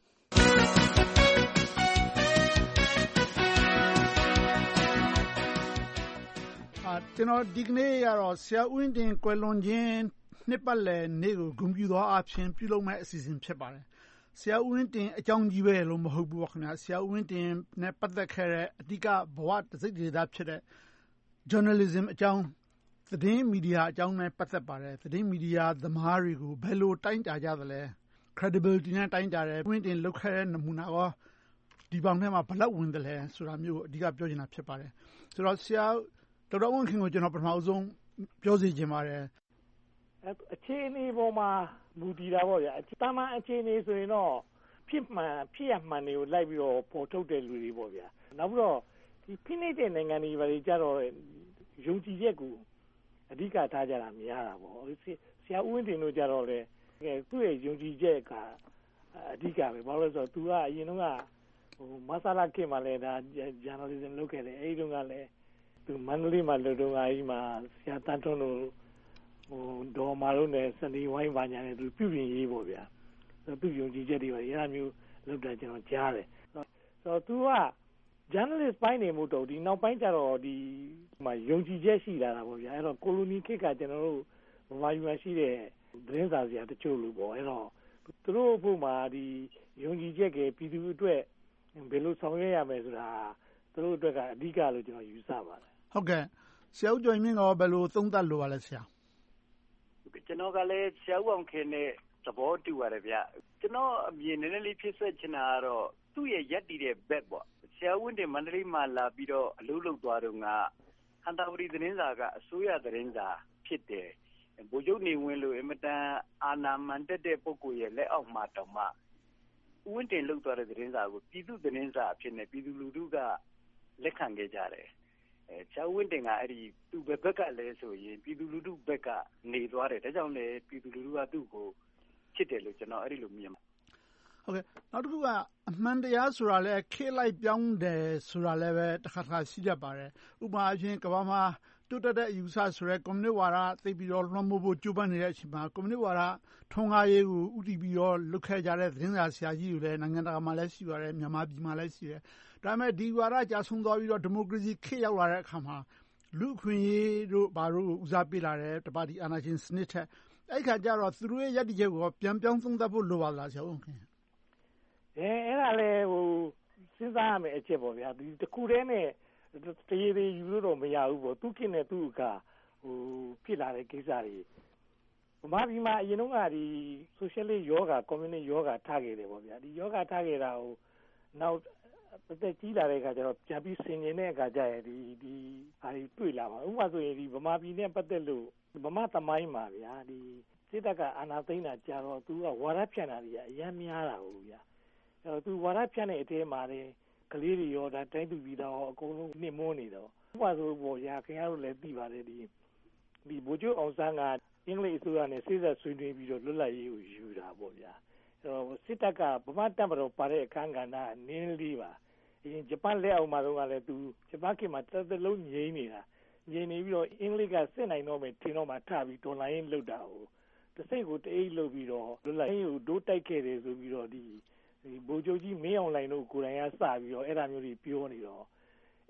ကျွန်တော်ဒီကနေ့ကတော့ဆရာဦးဝင်းတင်ကွယ်လွန်ခြင်းနှစ်ပတ်လည်နေ့ကိုဂုဏ်ပြုသောအဖြစ်ပြုလုပ်မဲ့အစီအစဉ်ဖြစ်ပါတယ်ဆရာဦးဝင်းတင်အကြောင်းကြီးပဲလို့မဟုတ်ဘူးပေါ့ခင်ဗျာဆရာဦးဝင်းတင်နဲ့ပတ်သက်ခဲ့တဲ့အဓိကဘဝတစိတ်ဒေသဖြစ်တဲ့ journalism အကြောင်းသတင်းမီဒီယာအကြောင်းနဲ့ပတ်သက်ပါတယ်သတင်းမီဒီယာသမားတွေကိုဘယ်လိုတိုင်းတာကြသလဲ credibility နဲ့တိုင်းတာတယ်ဝင်းတင်လုပ်ခဲ့တဲ့နမူနာရောဒီပေါင်းထဲမှာဘယ်လောက်ဝင်တယ်လဲဆိုတာမျိုးကိုအဓိကပြောချင်တာဖြစ်ပါတယ်ဆိုတော့ဆရာဒေါက်တာဝန်ခင်ကိုကျွန်တော်ပထမဆုံးပြောစီချင်ပါတယ်အခြေအနေပေါ်မှာမူတည်တာပေါ့ဗျာတာမန်အခြေအနေဆိုရင်တော့ဖြစ်ရမှန်တွေကိုလိုက်ပြီးတော့ပေါ်ထုတ်တဲ့လူတွေပေါ့ဗျာနောက်ပြီးတော့ဒီဖိနှိပ်တဲ့နိုင်ငံတွေဘာတွေကြတော့ယုံကြည်ချက်ကိုအဓိကထားကြတာများတာပေါ့ဆရာဦးဝင်းတင်တို့ကြတော့လေသူ့ရဲ့ယုံကြည်ချက်ကအဓိကပဲဘာလို့လဲဆိုတော့သူကအရင်တုန်းကမဆလာခေတ်မှာလည်းဒါ journalism လုပ်ခဲ့တယ်အဲဒီတုန်းကလည်းသူမန္တလေးမှာလုပ်တော့အဲဒီမှာဆရာတန်းထွန်းတို့ဒေါ်မာတို့နဲ့စနေဝိုင်းပါညာနဲ့သူပြုပြင်ရေးပေါ့ဗျာသူယုံကြည်ချက်တွေပါအဲဒါမျိုးလုပ်တာကျွန်တော်ကြားတယ်ဆိုတော့သူက journalist ပိုင်းနေမှုတော့ဒီနောက်ပိုင်းကျတော့ဒီမှာယုံကြည်ချက်ရှိလာတာပေါ့ဗျာအဲ့တော့ကိုလိုနီခေတ်ကကျွန်တော်တို့ဗမာပြည်မှာရှိတဲ့သတင်းစာဆရာတချို့လို့ပေါ့အဲ့တော့သူတို့ဘုမှာဒီယုံကြည်ချက်ကပြည်သူအတွက်ဘယ်လိုဆောင်ရွက်ရမယ်ဆိုတာသူတို့အတွက်ကအဓိကလို့ကျွန်တော်ယူဆပါတယ်ဟုတ်ကဲ့ဆရာဦးကျော်မြင့်ကဘယ်လိုသုံးသပ်လိုပါလဲဆရာကျွန်တော်ကလည်းဆရာဦးအောင်ခင်နဲ့သဘောတူပါတယ်ဗျကျွန်တော်အမြင်နည်းနည်းလေးဖြစ်ဆက်ချင်တာကတော့သူ့ရဲ့ရက်တည်တဲ့ဘက်ပေါ့ဆရာဦးဝင်းတင်မန္တလေးမှာလာပြီးတော့အလုပ်လုပ်သွားတော့ကဟန်တာဝတီသတင်းစာကအစိုးရသတင်းစာဖြစ်တယ်ဗိုလ်ချုပ်နေဝင်းလိုအင်မတန်အာဏာမန်တက်တဲ့ပုဂ္ဂိုလ်ရဲ့လက်အောက်မှာတောင်မှဦးဝင်းတင်လုပ်သွားတဲ့သတင်းစာကိုပြည်သူသတင်းစာအဖြစ်နဲ့ပြည်သူလူထုကလက်ခံခဲ့ကြတယ်ဆရာဦးဝင်းတင်ကအဲ့ဒီသူ့ဘက်ကလည်းဆိုရင်ပြည်သူလူထုဘက်ကနေသွားတယ်ဒါကြောင့်လည်းပြည်သူလူထုကသူ့ကိုချစ်တယ်လို့ကျွန်တော်အဲ့ဒီလိုမြင်ပါတယ်ဟုတ်ကဲ့နောက်တစ်ခုကအမှန်တရားဆိုတာလဲခေတ်လိုက်ပြောင်းတယ်ဆိုတာလည်းပဲတစ်ခါရှိတတ်ပါတယ်ဥပမာအဖြစ်ကမ္ဘာမှာတိုးတက်တဲ့အယူဆဆိုရဲကွန်မြူနစ်ဝါဒသိပြီးတော့လွှမ်းမိုးဖို့ကြိုးပမ်းနေတဲ့အချိန်မှာကွန်မြူနစ်ဝါဒထွန်းကားရေးကိုဥတည်ပြီးတော့လုပ်ခဲ့ကြတဲ့သတင်းစာဆရာကြီးတွေလည်းနိုင်ငံတကာမှာလည်းရှိပါတယ်မြန်မာပြည်မှာလည်းရှိတယ်ဒါပေမဲ့ဒီဝါဒကြာဆုံးသွားပြီးတော့ဒီမိုကရေစီခေတ်ရောက်လာတဲ့အခါမှာလူအခွင့်အရေးတို့ဘာတို့ကိုဦးစားပေးလာတယ်တပါတီအာဏာရှင်စနစ်ထက်အဲ့ခါကျတော့သူတို့ရဲ့ရည်တည်ချက်ကိုပြန်ပြောင်းသုံးသပ်ဖို့လိုပါလားဆရာဦးခင်အဲ့ဒါလည်းစဉ်းစားရမယ်အချက်ပေါ့ဗျာဒီတစ်ခုတည်းနဲ့တရေတွေယူလို့တော့မရဘူးပေါ့သူခင်နဲ့သူ့ကဖြစ်လာတဲ့ကိစ္စတွေဗမာပြည်မှာအရင်တုန်းကဒီ socialist ယောဂ communist ယောဂထားခဲ့တယ်ပေါ့ဗျာဒီယောဂထားခဲ့တာကိုနောက်အသက်ကြီးလာတဲ့အခါကျတော့ပြန်ပြီးဆင်ញင်တဲ့အခါကျရင်ဒီဟာတွေတွေ့လာမှာဥပမာဆိုရင်ဒီဗမာပြည်နဲ့ပတ်သက်လို့ဗမာသမိုင်းမှာဗျာဒီစစ်တပ်ကအာဏာသိမ်းတာကြာတော့သူကဝါဒဖြန့်တာတွေအများများတာဟုတ်ဗျာအဲ့တော့သူဝါဒဖြန့်တဲ့အထဲမှာလည်းကလေးတွေရောဒါတိုင်းသူပြည်သားရောအကုန်လုံးနှိမ့်မွန်းနေတော့ဥပမာဆိုပေါ့ရာခင်ဗျားတို့လည်းသိပါတယ်ဒီဗိုလ်ချုပ်အောင်ဆန်းကအင်္ဂလိပ်အစိုးရနဲ့စိစက်ဆွေးနွေးပြီးတော့လွတ်လပ်ရေးကိုယူတာပေါ့ဗျာအဲ့တော့စစ်တပ်ကဗမာတပ်မတော်ပါတဲ့အခန်းကဏ္ဍနင်းလေးပါအရင်ဂျပန်လက်အောက်မှာတော့ကလည်းသူဂျပန်ခေတ်မှာတစ်သက်လုံးငြိမ်းနေတာငြိမ်းနေပြီးတော့အင်္ဂလိပ်ကစစ်နိုင်တော့မယ်ထင်တော့မှထပြီးဒေါ်လာရင်းလုတ်တာကိုတစ်စိတ်ကိုတအိတ်လုတ်ပြီးတော့လွတ်လပ်ရေးကိုဒိုးတိုက်ခဲ့တယ်ဆိုပြီးတော့ဒီဗိုလ်ချုပ်ကြီးမင်းအောင်လှိုင်တို့ကိုယ်တိုင်ကစပြီးတော့အဲ့ဒါမျိုးတွေပြောနေတော့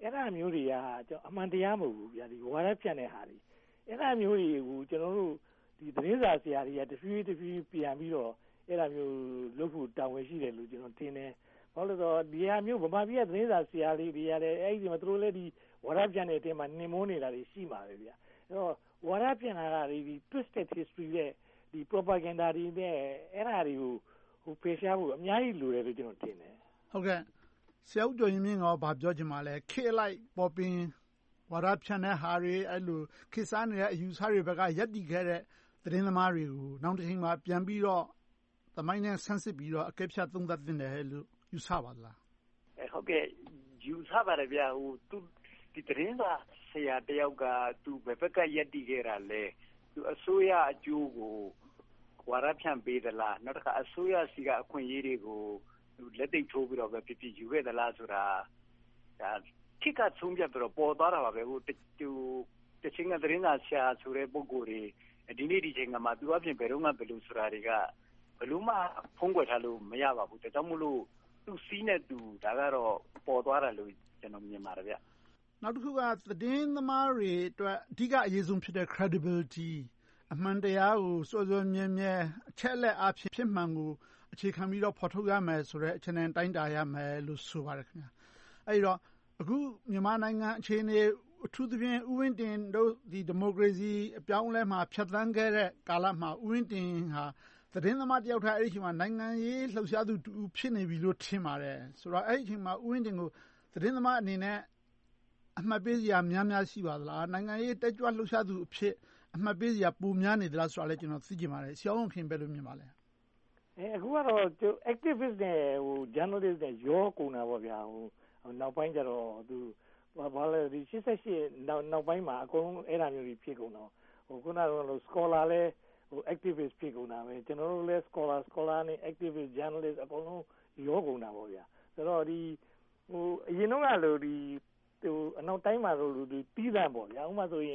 အဲ့ဒါမျိုးတွေကအမှန်တရားမဟုတ်ဘူးဗျာဒီဝါဒဖြန့်တဲ့ဟာတွေအဲ့ဒါမျိုးတွေကိုကျွန်တော်တို့ဒီသတင်းစာဆရာတွေကတဖြည်းဖြည်းပြန်ပြီးတော့အဲ့ဒါမျိုးလုပ်ဖို့တာဝန်ရှိတယ်လို့ကျွန်တော်ထင်တယ်ဘာလို့လဲဆိုတော့ဒီဟာမျိုးဗမာပြည်ကသတင်းစာဆရာလေးတွေရတယ်အဲ့ဒီမှာသူတို့လည်းဒီဝါဒဖြန့်တဲ့အတင်းမှာနှင်မိုးနေတာတွေရှိမှာပဲဗျာအဲ့တော့ဝါဒဖြန့်တာတွေဒီ twisted history တဲ့ဒီ propaganda တွေနဲ့အဲ့ဒါတွေကိုဖေရှားဖို့အများကြီးလိုတယ်လို့ကျွန်တော်ထင်တယ်ဟုတ်ကဲ့ဆရာဦးကျော်ရင်မြင့်ကဘာပြောချင်ပါလဲခေတ်လိုက်ပေါ်ပင်ဝါဒဖြန့်တဲ့ဟာတွေအဲ့လိုခေတ်စားနေတဲ့အယူဆတွေဘက်ကရပ်တည်ခဲ့တဲ့သတင်းသမားတွေကိုနောက်တစ်ချိန်မှာပြန်ပြီးတော့သမိုင်းနဲ့ဆန်းစစ်ပြီးတော့အကဲဖြတ်သုံးသပ်တင်တယ်လို့ယူဆပါလားဟုတ်ကဲ့ယူဆပါတယ်ဗျာသူဒီသတင်းစာဆရာတယောက်ကသူဘယ်ဘက်ကရပ်တည်ခဲ့တာလဲသူအစိုးရအကျိုးကိုဝါဒဖြန့်ပေးသလားနောက်တစ်ခါအစိုးရစီကအခွင့်အရေးတွေကိုသူလက်သိပ်ထိုးပြီးတော့ပဲဖြစ်ဖြစ်ယူခဲ့သလားဆိုတာဒါခိကဆုံးပြပြီးတော့ပေါ်သွားတာပါပဲတချင်းကသတင်းစာဆရာဆိုတဲ့ပုံကိုယ်တွေဒီနေ့ဒီချိန်ကမှသူအပြင်ဘယ်တော့မှဘယ်လိုဆိုတာတွေကဘလို့မှဖုံးကွယ်ထားလို့မရပါဘူးဒါကြောင့်မို့လို့သူစီးနေသူဒါကတော့ပေါ်သွားတယ်လို့ကျွန်တော်မြင်ပါတယ်ဗျနောက်တစ်ခုကသတင်းသမားတွေအတွက်အဓိကအရေးဆုံးဖြစ်တဲ့ credibility အမှန်တရားကိုစွဲစွဲမြဲမြဲအချက်လက်အဖြစ်ဖြစ်မှန်ကိုအခြေခံပြီးတော့ဖော်ထုတ်ရမယ်ဆိုတဲ့အချက်နဲ့တိုင်းတာရမယ်လို့ဆိုပါတယ်ခင်ဗျာအဲဒီတော့အခုမြန်မာနိုင်ငံအခြေအနေအထူးသဖြင့်ဥဝင်းတင်တို့ဒီမိုကရေစီအပြောင်းအလဲမှာဖြတ်သန်းခဲ့တဲ့ကာလမှာဥဝင်းတင်ဟာသတင်းသမားတယောက်ထားအဲ့ဒီအချိန်မှာနိုင်ငံရေးလှုပ်ရှားသူတူဖြစ်နေပြီလို့ထင်ပါတယ်ဆိုတော့အဲ့ဒီအချိန်မှာဥဝင်းတင်ကိုသတင်းသမားအနေနဲ့အမှတ်ပေးစရာများရှိပါသလားနိုင်ငံရေးတက်ကြွလှုပ်ရှားသူအဖြစ်အမှတ်ပေးစရာပိုများနေသလားဆိုတာလည်းကျွန်တော်သိချင်ပါတယ်ဆရာအောင်ခင်ဘယ်လိုမြင်ပါလဲအခုကတော့ activist နဲ့journalist နဲ့ရောကုန်တာပေါ့ဗျာနောက်ပိုင်းကျတော့သူဘာလဲဒီ88နောက်ပိုင်းမှာအကုန်လုံးအဲ့ဒါမျိုးတွေဖြစ်ကုန်တော့ခုနက scholar လဲactivist ဖြစ်ကုန်တာပဲကျွန်တော်တို့လဲ scholar နဲ့ activist journalist အကုန်လုံးရောကုန်တာပေါ့ဗျာဆိုတော့ဒီအရင်တော့ကလို့ဒီအနောက်တိုင်းမှာလို့ဒီပြီးသားပေါ့ဗျာဥပမာဆိုရင်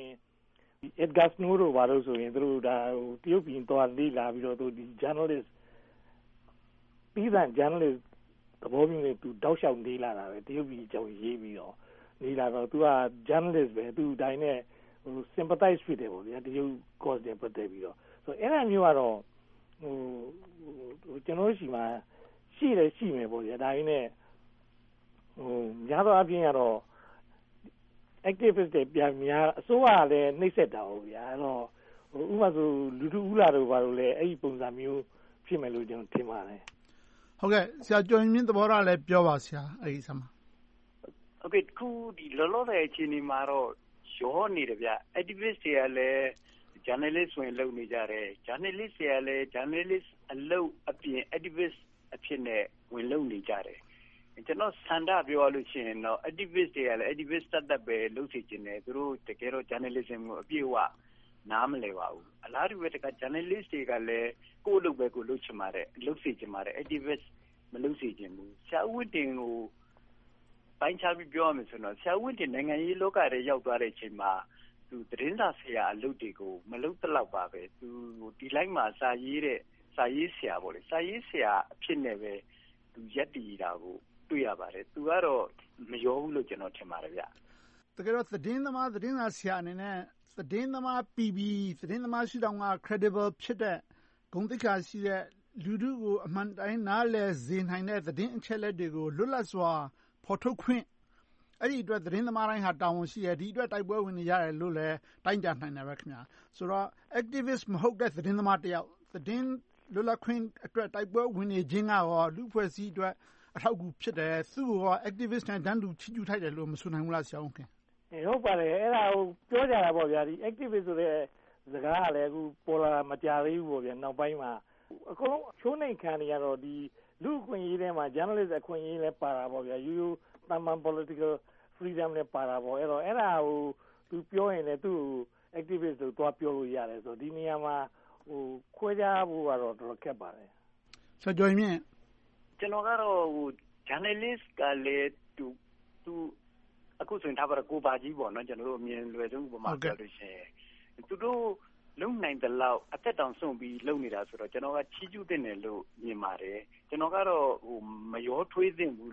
Edgar Snow တို့ဘာလို့ဆိုရင်သူတို့ဒါတရုတ်ပြည်သွားလေ့လာပြီးတော့သူဒီ journalist ပြီးသား journalist သဘောမျိုးနဲ့သူတောက်လျှောက်နေလာတာပဲတရုတ်ပြည်အကြောင်းရေးပြီးတော့နေလာတော့သူက journalist ပဲသူတိုင်းနဲ့sympathize ဖြစ်တယ်ပေါ့ဗျာတရုတ် cause နဲ့ပတ်သက်ပြီးတော့ဆိုအဲ့ဒါမျိုးကတော့ကျွန်တော်ရှိမှရှိမယ်ပေါ့ဗျာဒါရင်းနဲ့များသောအားဖြင့်ကတော့ activist တွေပြန်များအစိုးရကလည်းနှိပ်စက်တာဟုတ်ဗျာအဲ့တော့ဥပမာဆိုလူထုဦးလာတို့ဘာလို့လဲအဲ့ဒီပုံစံမျိုးဖြစ်မယ်လို့ကျွန်တော်ထင်ပါတယ်ဟုတ်ကဲ့ဆရာကျော်ရင်မြင့်သဘောထားလည်းပြောပါဆရာအဲ့ဒီဆက်မှာဟုတ်ကဲ့ခုဒီလောလောဆယ်အချိန်ဒီမှာတော့ရောနေတယ်ဗျ activist တွေကလည်း journalist ဝင်လုပ်နေကြတယ် journalist တွေကလည်း journalist အလုပ်အပြင် activist အဖြစ်နဲ့ဝင်လုပ်နေကြတယ်ကျွန်တော်ဆန္ဒပြောရလို့ရှိရင်တော့ activist တွေကလည်း activist တက်ပဲလုပ်စီခြင်းတယ်သူတို့တကယ်တော့ journalism ကိုအပြည့်အဝနားမလည်ပါဘူးအလားတူပဲတက journalist တွေကလည်းကိုယ့်လုပ်ပဲကိုလုပ်ချင်ပါတယ်လုပ်စီခြင်းပါတယ် activist မလုပ်စီခြင်းဘူးဆရာဦးဝင်းတင်ကိုပိုင်းခြားပြီးပြောရမယ်ဆိုတော့ဆရာဦးဝင်းတင်နိုင်ငံရေးလောကထဲရောက်သွားတဲ့အချိန်မှာသူသတင်းစာဆရာအလုပ်တွေကိုမလုပ်တော့လောက်ပါပဲသူဒီလိုက်မှာစာရေးဆရာပေါ့လေစာရေးဆရာအဖြစ်နဲ့ပဲသူရက်တည်တာကိုတွေ့ရပါတယ်သူကတော့မရောဘူးလို့ကျွန်တော်ထင်ပါတယ်ဗျတကယ်တော့သတင်းသမားသတင်းစာဆရာအနေနဲ့သတင်းသမားသတင်းသမားရှိတောင်က credible ဖြစ်တဲ့ဂုဏ်သိက္ခာရှိတဲ့လူထုကိုအမှန်တိုင်းနားလည်စေနိုင်တဲ့သတင်းအချက်အလက်တွေကိုလွတ်လပ်စွာဖော်ထုတ်ခွင့်အဲ့ဒီအတွက်သတင်းသမားတိုင်းဟာတာဝန်ရှိတယ်ဒီအတွက်တိုက်ပွဲဝင်နေရတယ်လို့လည်းတိုင်းကြနိုင်တယ်ပဲခင်ဗျာဆိုတော့ activist မဟုတ်တဲ့သတင်းသမားတယောက်သတင်းလွတ်လပ်ခွင့်အတွက်တိုက်ပွဲဝင်နေခြင်းကရောလူဖွဲ့စည်းအတွက်အထောက်အကူဖြစ်တယ်သူ့ကို activist နဲ့တန်းတူချီးကျူးထိုက်တယ်လို့မဆိုနိုင်ဘူးလားဆရာဦးခင်ဟုတ်ပါတယ်အဲ့ဒါကိုပြောကြတာပေါ့ဗျာဒီ activist ဆိုတဲ့စကားကလည်းအခုပေါ်လာမကြသေးဘူးပေါ့ဗျာနောက်ပိုင်းမှာအကုန်လုံးချိုးနှိမ်ခံနေရတော့ဒီလူအခွင့်အရေးထဲမှာ journalist အခွင့်အရေးလည်းပါတာပေါ့ဗျာရိုးတမန် political freedom လည်းပါတာပေါ့အဲ့တော့အဲ့ဒါကိုသူပြောရင်လည်းသူ့ activist ကိုသွားပြောလို့ရတယ်ဆိုဒီနေရာမှာခွဲခြားဖို့ကတော့တော်တော်ခက်ပါတယ်ဆရာကျော်ရင်မြင့်ကျွန်တော်ကတော့journalist ကလည်းသူအခုဆိုရင်ထားပါတော့ကိုပါကြီးပေါ့နော်ကျွန်တော်တို့အမြင်လွယ်ဆုံးဥပမာပြောလို့ရှိရင်သူတို့လုံနိုင်တဲ့လောက်အသက်တောင်ဆုံးပြီးလုံနေတာဆိုတော့ကျွန်တော်ကချီးကျူးတင်တယ်လို့မြင်ပါတယ်ကျွန်တော်ကတော့မရောထွေးသင့်ဘူးလို့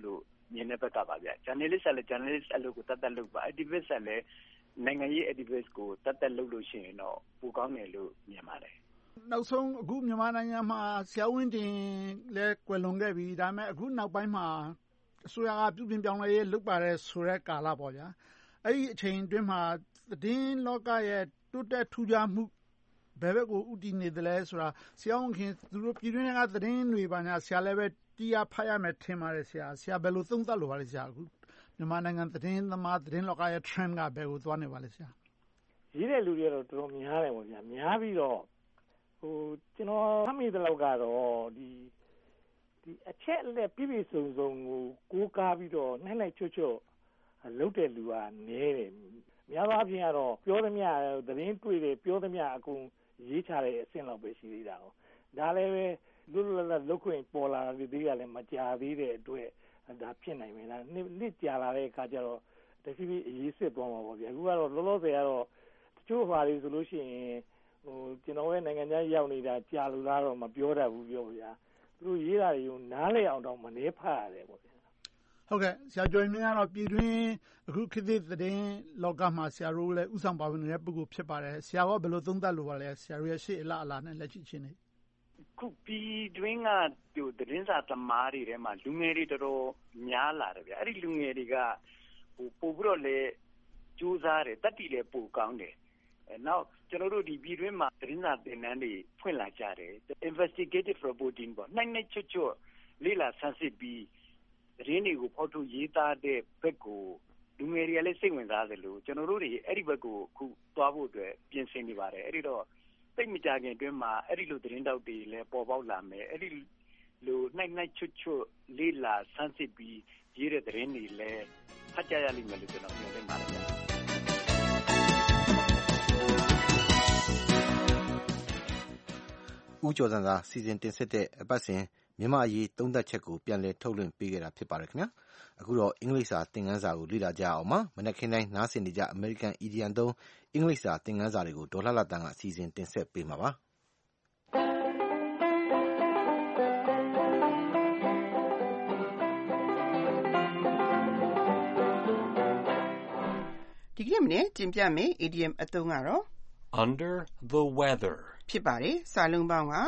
မြင်တဲ့ဘက်ကပါဗျ။ journalist ကလည်း journalist အလုပ်ကိုတတ်လုပ်ပါ activist ကလည်းနိုင်ငံရေး activist ကိုတတ်လုပ်လို့ရှိရင်တော့ပိုကောင်းတယ်လို့မြင်ပါတယ်။နောက်ဆုံးအခုမြန်မာနိုင်ငံမှာဆရာဝင်းတင်လည်းကွယ်လွန်ခဲ့ပြီဒါပေမဲ့အခုနောက်ပိုင်းမှာအစိုးရကပြုပြင်ပြောင်းလဲရေးလုပ်ပါတယ်ဆိုတဲ့ကာလပေါ့ဗျာ။အဲ့ဒီအချိန်အတွင်းမှာသတင်းလောကရဲ့တိုးတက်ထူးခြားမှုဘယ်ဘက်ကိုဥတည်နေသလဲဆိုတာဆရာဝန်ခင်သူတို့ပြည်တွင်းကသတင်းတွေပါညာဆရာလည်းပဲတီးရဖတ်ရမယ်ထင်ပါတယ်ဆရာဘယ်လိုသုံးသပ်လိုပါလဲဆရာအခုမြန်မာနိုင်ငံသတင်းသမားသတင်းလောကရဲ့ trend ကဘယ်ကိုသွားနေပါလဲဆရာရေးတဲ့လူတွေတော့တော်တော်များတယ်ပေါ့ဗျာများပြီးတော့ကျွန်တော်မှတ်မိတဲ့လောက်ကတော့ဒီအချက်အလက်ပြည့်စုံစုံကိုကိုးကားပြီးတော့နိုင်ချွတ်လုပ်တဲ့လူကနည်းတယ်များသောအားဖြင့်ကတော့ပြောသမျှသတင်းတွေ့တယ်ပြောသမျှအကုန်ရေးချတဲ့အဆင့်လောက်ပဲရှိသေးတာ။ဒါလည်းပဲလွတ်လွတ်လပ်လပ်လုပ်ခွင့်ပေါ်လာတဲ့ဒီကလည်းမကြာသေးတဲ့အတွက်ဒါဖြစ်နိုင်မယ်လားနှစ်ကြာလာတဲ့အခါကျတော့တဖြည်းဖြည်းအရေးစစ်သွားမှာပေါ့ဗျာအခုကတော့လောလောဆယ်ကတော့တချို့ဟာတွေဆိုလို့ရှိရင်ကျွန်တော်ရဲ့နိုင်ငံခြားရောက်နေတာကြာလို့လားတော့မပြောတတ်ဘူးပြောဗျာသူတို့ရေးတာတွေကိုနားလည်အောင်တော့မနှဲဖတ်ရတယ်ပေါ့ဗျာဟုတ်ကဲ့ဆရာကျော်မြင့်ကတော့ပြည်တွင်းအခုခေတ်သစ်သတင်းလောကမှာဆရာတို့လည်းဥဆောင်ပါဝင်နေတဲ့ပုဂ္ဂိုလ်ဖြစ်ပါတယ်ဆရာကဘယ်လိုသုံးသပ်လိုပါလဲဆရာတို့ရဲ့ရှေ့အလားအလာနဲ့လက်ရှိချင်းနေခုပြည်တွင်းကသတင်းစာသမားတွေထဲမှာလူငယ်တွေတော်တော်များလာတယ်ဗျအဲ့ဒီလူငယ်တွေကပို့ပြီးတော့လေကြိုးစားတယ်တတိလည်းပိုကောင်းတယ်နောက်ကျွန်တော်တို့ဒီပြည်တွင်းမှာသတင်းစာသင်တန်းတွေဖွင့်လာကြတယ် investigative reporting ပေါ့နိုင်ချွတ်လေ့လာဆန်းစစ်ပြီးသတင်းတွေကိုဖော်ထုတ်ရေးသားတဲ့ဘက်ကိုလူငယ်တွေကလည်းစိတ်ဝင်စားတယ်လို့ကျွန်တော်တို့တွေအဲ့ဒီဘက်ကိုအခုသွားဖို့အတွက်ပြင်ဆင်နေပါတယ်အဲ့ဒီတော့သိမကြခင်အတွင်းမှာအဲ့ဒီလိုသတင်းတောက်တွေလည်းပေါ်ပေါက်လာမယ်အဲ့ဒီလိုနိုင်ချွတ်လေ့လာဆန်းစစ်ပြီးရေးတဲ့သတင်းတွေလည်းဖတ်ကြရလိမ့်မယ်လို့ကျွန်တော်ပြောနေပါတယ်ဦးကျော်စံသာစီစဉ်တင်ဆက်တဲ့အပတ်စဉ်မြန်မာအရေးသုံးသပ်ချက်ကိုပြန်လည်ထုတ်လွှင့်ပေးခဲ့တာဖြစ်ပါတယ်ခင်ဗျာအခုတော့အင်္ဂလိပ်စာသင်ခန်းစာကိုလေ့လာကြအောင်ပါမနက်ခင်းတိုင်းနားဆင်နေကြ American Idiom သုံးအင်္ဂလိပ်စာသင်ခန်းစာတွေကိုဒေါ်လှလှတန်းကအစီအစဉ်တင်ဆက်ပေးမှာပါဒီကနေ့မနေ့တင်ပြမယ် idiom အသုံးကတော့ under the weather ဖြစ်ပါတယ်စာလုံးပေါင်းက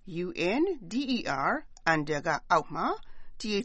under ကအောက်မှာ the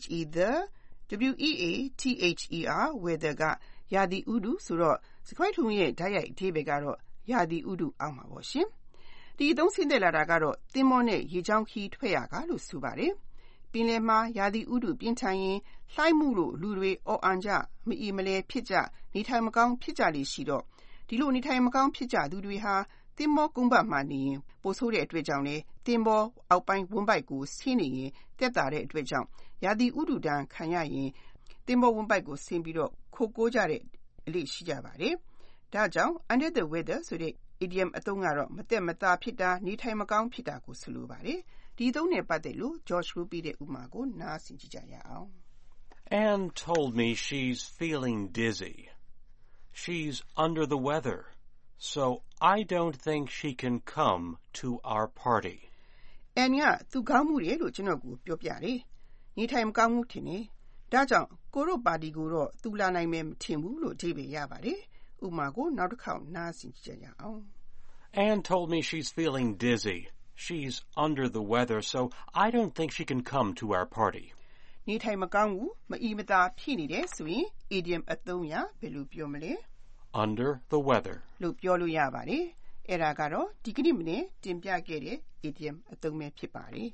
weather ကရာသီဥတုဆိုတော့စကွိုက်ထုံရဲ့ဓာတ်ရိုက်အဓိပ္ပာယ်ကတော့ရာသီဥတုအောက်မှာပေါ့ရှင်ဒီအသုံးဆင်းသက်လာတာကတော့သင်္ဘောနဲ့ရေကြောင်းခီးထွက်ရကလို့ဆိုပါတယ်ပင်လယ်မှာရာသီဥတုပြင်းထန်ရင်လှိုင်းမှုလို့လူတွေအော်အန်ကြမအီမလဲဖြစ်ကြနေထိုင်မကောင်းဖြစ်ကြလေရှိတော့ဒီလိုနေထိုင်မကောင်းဖြစ်ကြသူတွေဟာသင်္ဘောကုန်းပတ်မှနေရင်ပိုဆိုးတဲ့အတွက်ကြောင့်လေသင်္ဘောအောက်ပိုင်းဝန်းပိုက်ကိုဆင်းနေရင်တက်တာတဲ့အတွက်ကြောင့်ရာသီဥတုဒဏ်ခံရရင်သင်္ဘောဝန်းပိုက်ကိုဆင်းပြီးတော့ခိုကိုးကြတဲ့အလေးရှိကြပါတယ်ဒါကြောင့် under the weather ဆိုတဲ့ idiom အသုံးကတော့မသက်မသာဖြစ်တာနေထိုင်မကောင်းဖြစ်တာကိုဆိုလိုပါတယ်ဒီအသုံးနဲ့ပတ်သက်လို့ George Rupee တဲ့ဥမာကိုနားဆင်ကြည့်ကြရအောင် Anne told me she's feeling dizzy. She's under the weather, so I don't think she can come to our party. Anne ကသူကောင်းမှုတယ်လို့ကျွန်တော်ကိုပြောပြတယ်နေထိုင်မကောင်းမှုထင်တယ်ဒါကြောင့်ကိုတို့ပါတီကိုတော့သူလာနိုင်မယ်မထင်ဘူးလို့အဓိပ္ပာယ်ရပါတယ်ဥပမာကိုနောက်တစ်ခေါက်နားဆင်ကြရအောင် Anne told me she's feeling dizzy. She's under the weather, so I don't think she can come to our party. နေထိုင်မကောင်းဘူးမအီမသာဖြစ်နေတယ်ဆိုရင် idiom အသုံးရဘယ်လိုပြောမလဲ under the weather လို့ပြောလို့ရပါတယ်အဲ့ဒါကတော့ဒီကနေ့မနေ့တင်ပြခဲ့တဲ့ idiom အသုံးပဲဖြစ်ပါတယ်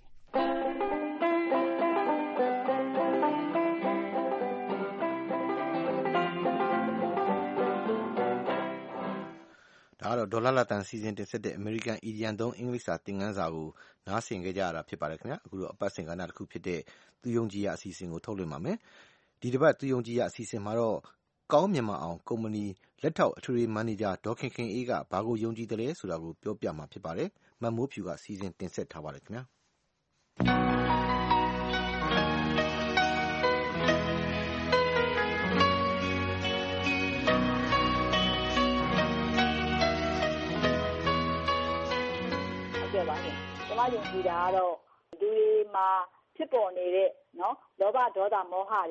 ဒါကတော့ဒေါ်လာတန်စီစဉ်တင်ဆက်တဲ့ American Idiom သုံးအင်္ဂလိပ်စာသင်ခန်းစာကိုနားဆင်ကြကြရတာဖြစ်ပါတယ်ခင်ဗျာအခုတော့အပတ်စဉ်ကဏ္ဍတစ်ခုဖြစ်တဲ့သူယုံကြည်ရအစီအစဉ်ကိုထုတ်လွှင့်ပါမယ်ဒီတစ်ပတ်သူယုံကြည်ရအစီအစဉ်မှာတော့ကောင်းမြန်မာအောင်ကုမ္ပဏီလက်ထောက်အထွေထွေမန်နေဂျာဒေါ်ခင်ခင်အေးကဘာကိုယုံကြည်တယ်လဲဆိုတာကိုပြောပြမှာဖြစ်ပါတယ်မတ်မိုးဖြူကစီစဉ်တင်ဆက်ထားပါတယ်ခင်ဗျာကျမယုံကြည်တာကတော့လူတွေမှာဖြစ်ပေါ်နေတဲ့လောဘဒေါသမောဟတွေ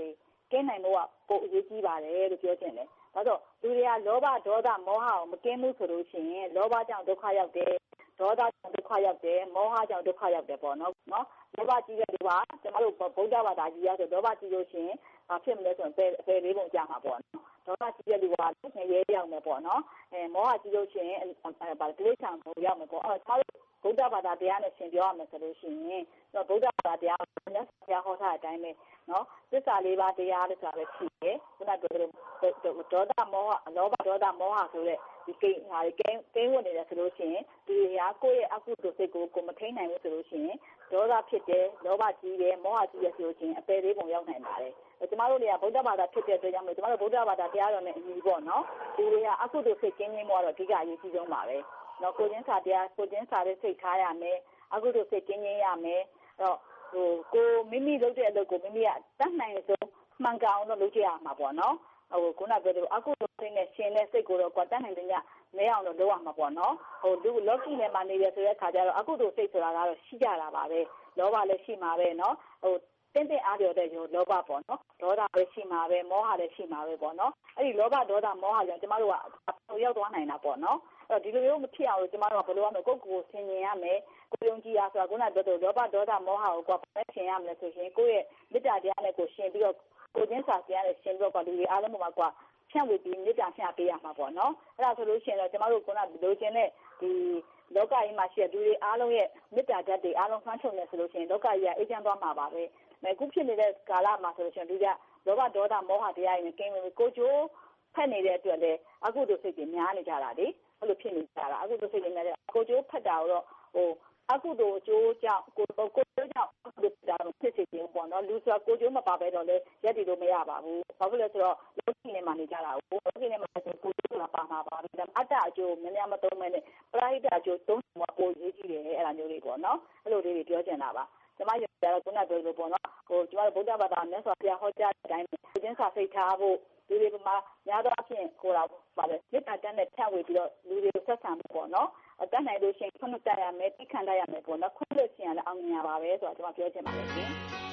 ကင်းနိုင်ဖို့ကပိုအရေးကြီးပါတယ်လို့ပြောချင်တယ်။ဒါဆိုလူတွေကလောဘဒေါသမောဟကိုမကင်းဘူးဆိုလို့ရှိရင်လောဘကြောင့်ဒုက္ခရောက်တယ်ဒေါသကြောင့်ဒုက္ခရောက်တယ်မောဟကြောင့်ဒုက္ခရောက်တယ်ပေါ့နော်လောဘကြီးတဲ့လူကကျွန်တော်တို့ဗုဒ္ဓဘာသာကြီးရဆိုလောဘကြီးလို့ရှိရင်ဘာဖြစ်မလဲဆိုရင်အပေလေးပုံကြမှာပေါ့နော်ဒေါသကြီးတဲ့လူကငရဲရောက်မယ်ပေါ့နော်မောဟကြီးလို့ရှိရင်တိရစ္ဆာန်ဘုံရောက်မယ်ပေါ့ကျွန်တော်တို့ဗုဒ္ဓဘာသာတရားနဲ့ရှင်ပြောရမယ်ဆိုလို့ရှိရင်ဗုဒ္ဓဘာသာတရားမြတ်စွာဘုရားဟောထားတဲ့အတိုင်းပဲနော်သစ္စာလေးပါးတရားလို့ဆိုတာပဲရှိတယ်ခုနကပြောတဲ့ဒေါသမောဟလောဘဒေါသမောဟဆိုတဲ့ဒီကိန်းဝင်နေတယ်ဆိုလို့ရှိရင်ဒီဟာကိုယ့်ရဲ့အကုသိုလ်စိတ်ကိုမထိန်းနိုင်ဘူးဆိုလို့ရှိရင်ဒေါသဖြစ်တယ်လောဘကြီးတယ်မောဟကြီးတယ်ဆိုလို့ရှိရင်အပယ်လေးပုံရောက်နိုင်ပါတယ်ကျမတို့တွေကဗုဒ္ဓဘာသာဖြစ်တဲ့အတွက်ကြောင့်ကျမတို့ဗုဒ္ဓဘာသာတရားတော်နဲ့အညီပေါ့နော်ဒီတွေကအကုသိုလ်စိတ်ကျင်းခြင်းတော့အဓိကအရေးကြီးဆုံးပါပဲနော်ကိုချင်းစာတရားကိုချင်းစာတဲ့စိတ်ထားရမယ်အကုသိုလ်စိတ်ကျင်းခြင်းရမယ်တော့ကိုမိမိလုပ်တဲ့အလုပ်ကိုမိမိကတတ်နိုင်ဆုံးမှန်ကန်အောင်လုပ်ကြရမှာပေါ့နော်ခုနပြောသလိုအကုသိုလ်စိတ်နဲ့ရှင်တဲ့စိတ်ကိုတော့တတ်နိုင်တဲ့ညမဲအောင်လုပ်ရမှာပေါ့နော်လူလောကီနဲ့မှနေရဆိုတဲ့အခါကျတော့အကုသိုလ်စိတ်ဆိုတာကတော့ရှိကြတာပါပဲလောဘလည်းရှိမှာပဲနော်တင်းအားပြောတဲ့လောဘပေါ့နော်ဒေါသလည်းရှိမှာပဲမောဟလည်းရှိမှာပဲပေါ့နော်အဲ့ဒီလောဘဒေါသမောဟကြောင့်ကျမတို့ကရောက်သွားနိုင်တာပေါ့နော်အဲ့ဒီလိုမျိုးမဖြစ်အောင်လို့ကျမတို့ကဘယ်လိုရမလဲကိုယ့်ကိုယ်ဆင်ញင်ရမယ်ကိုယ်ယုံကြည်ရဆိုတာခုနပြောတဲ့လောဘဒေါသမောဟကိုဘယ်ဆင်ရမလဲဆိုရင်ကိုယ့်ရဲ့မေတ္တာတရားနဲ့ကိုရှင်ပြီးတော့ကိုချင်းစာတရားနဲ့ရှင်ပြီးတော့လူတွေအားလုံးမှာကဖြန့်ဝေပြီးမေတ္တာမျှပေးရမှာပေါ့နော်အဲ့ဒါဆိုလို့ရှိရင်တော့ကျမတို့ခုနလိုချင်တဲ့ဒီလောကကြီးမှာရှိတဲ့လူတွေအားလုံးရဲ့မေတ္တာဓာတ်တွေအားလုံးဆွမ်းချုပ်နေဆိုလို့ရှိရင်လောကကြီးကအေးချမ်းသွားမှာပါပဲအခုဖြစ်နေတဲ့ကာလမှာဆိုလို့ရှိရင်လူကလောဘဒေါသမောဟတရားတွေနဲ့ကင်းလို့ကိုကြိုးဖက်နေတဲ့အတွက်လည်းအကုသိုလ်စိတ်တွေများနေကြတာလေအဲ့လိုဖြစ်နေကြတာအကုသိုလ်စိတ်တွေများတဲ့ကိုကြိုးဖက်တာတော့အကုသိုလ်ကျိုးကြောင့်ကိုကြိုးကြောင့်အကုသိုလ်တာဖြစ်စေခြင်းပေါ့နော်လူဆိုတာကိုကြိုးမပါပဲတော့လေရက်တည်လို့မရပါဘူးဘာဖြစ်လဲဆိုတော့လောကီနဲ့မှနေကြတာကိုလောကီနဲ့မှကိုကြိုးဆိုတာပါမှာပါဒါအတ္တအကျိုးမများမသုံးမဲနဲ့ပရိဟိတအကျိုးသုံးမှာပိုရေးကြည့်တယ်အဲ့ဒါမျိုးလေးပေါ့နော်အဲ့လိုလေးတွေပြောချင်တာပါကျမတို့ကတော့ခုနပြောလို့ပေါ့နော်ကျမတို့ဗုဒ္ဓဘာသာမြတ်စွာဘုရားဟောကြားတဲ့အတိုင်းကိုချင်းစာစိတ်ထားဖို့လူတွေမှာများသောအားဖြင့်ကိုယ်တော်ပါတယ်မေတ္တာတန်းနဲ့ဖြန့်ဝေပြီးတော့လူတွေကိုဆက်ဆံဖို့ပေါ့နော်အတတ်နိုင်လို့ရှိရင်ခွင့်လွှတ်ရမယ်သိခံရမယ်ပေါ့နော်ခွင့်လွှတ်ခြင်းလည်းအောင်မြင်ရပါပဲဆိုတော့ကျွန်မပြောချင်ပါတယ်ရှင်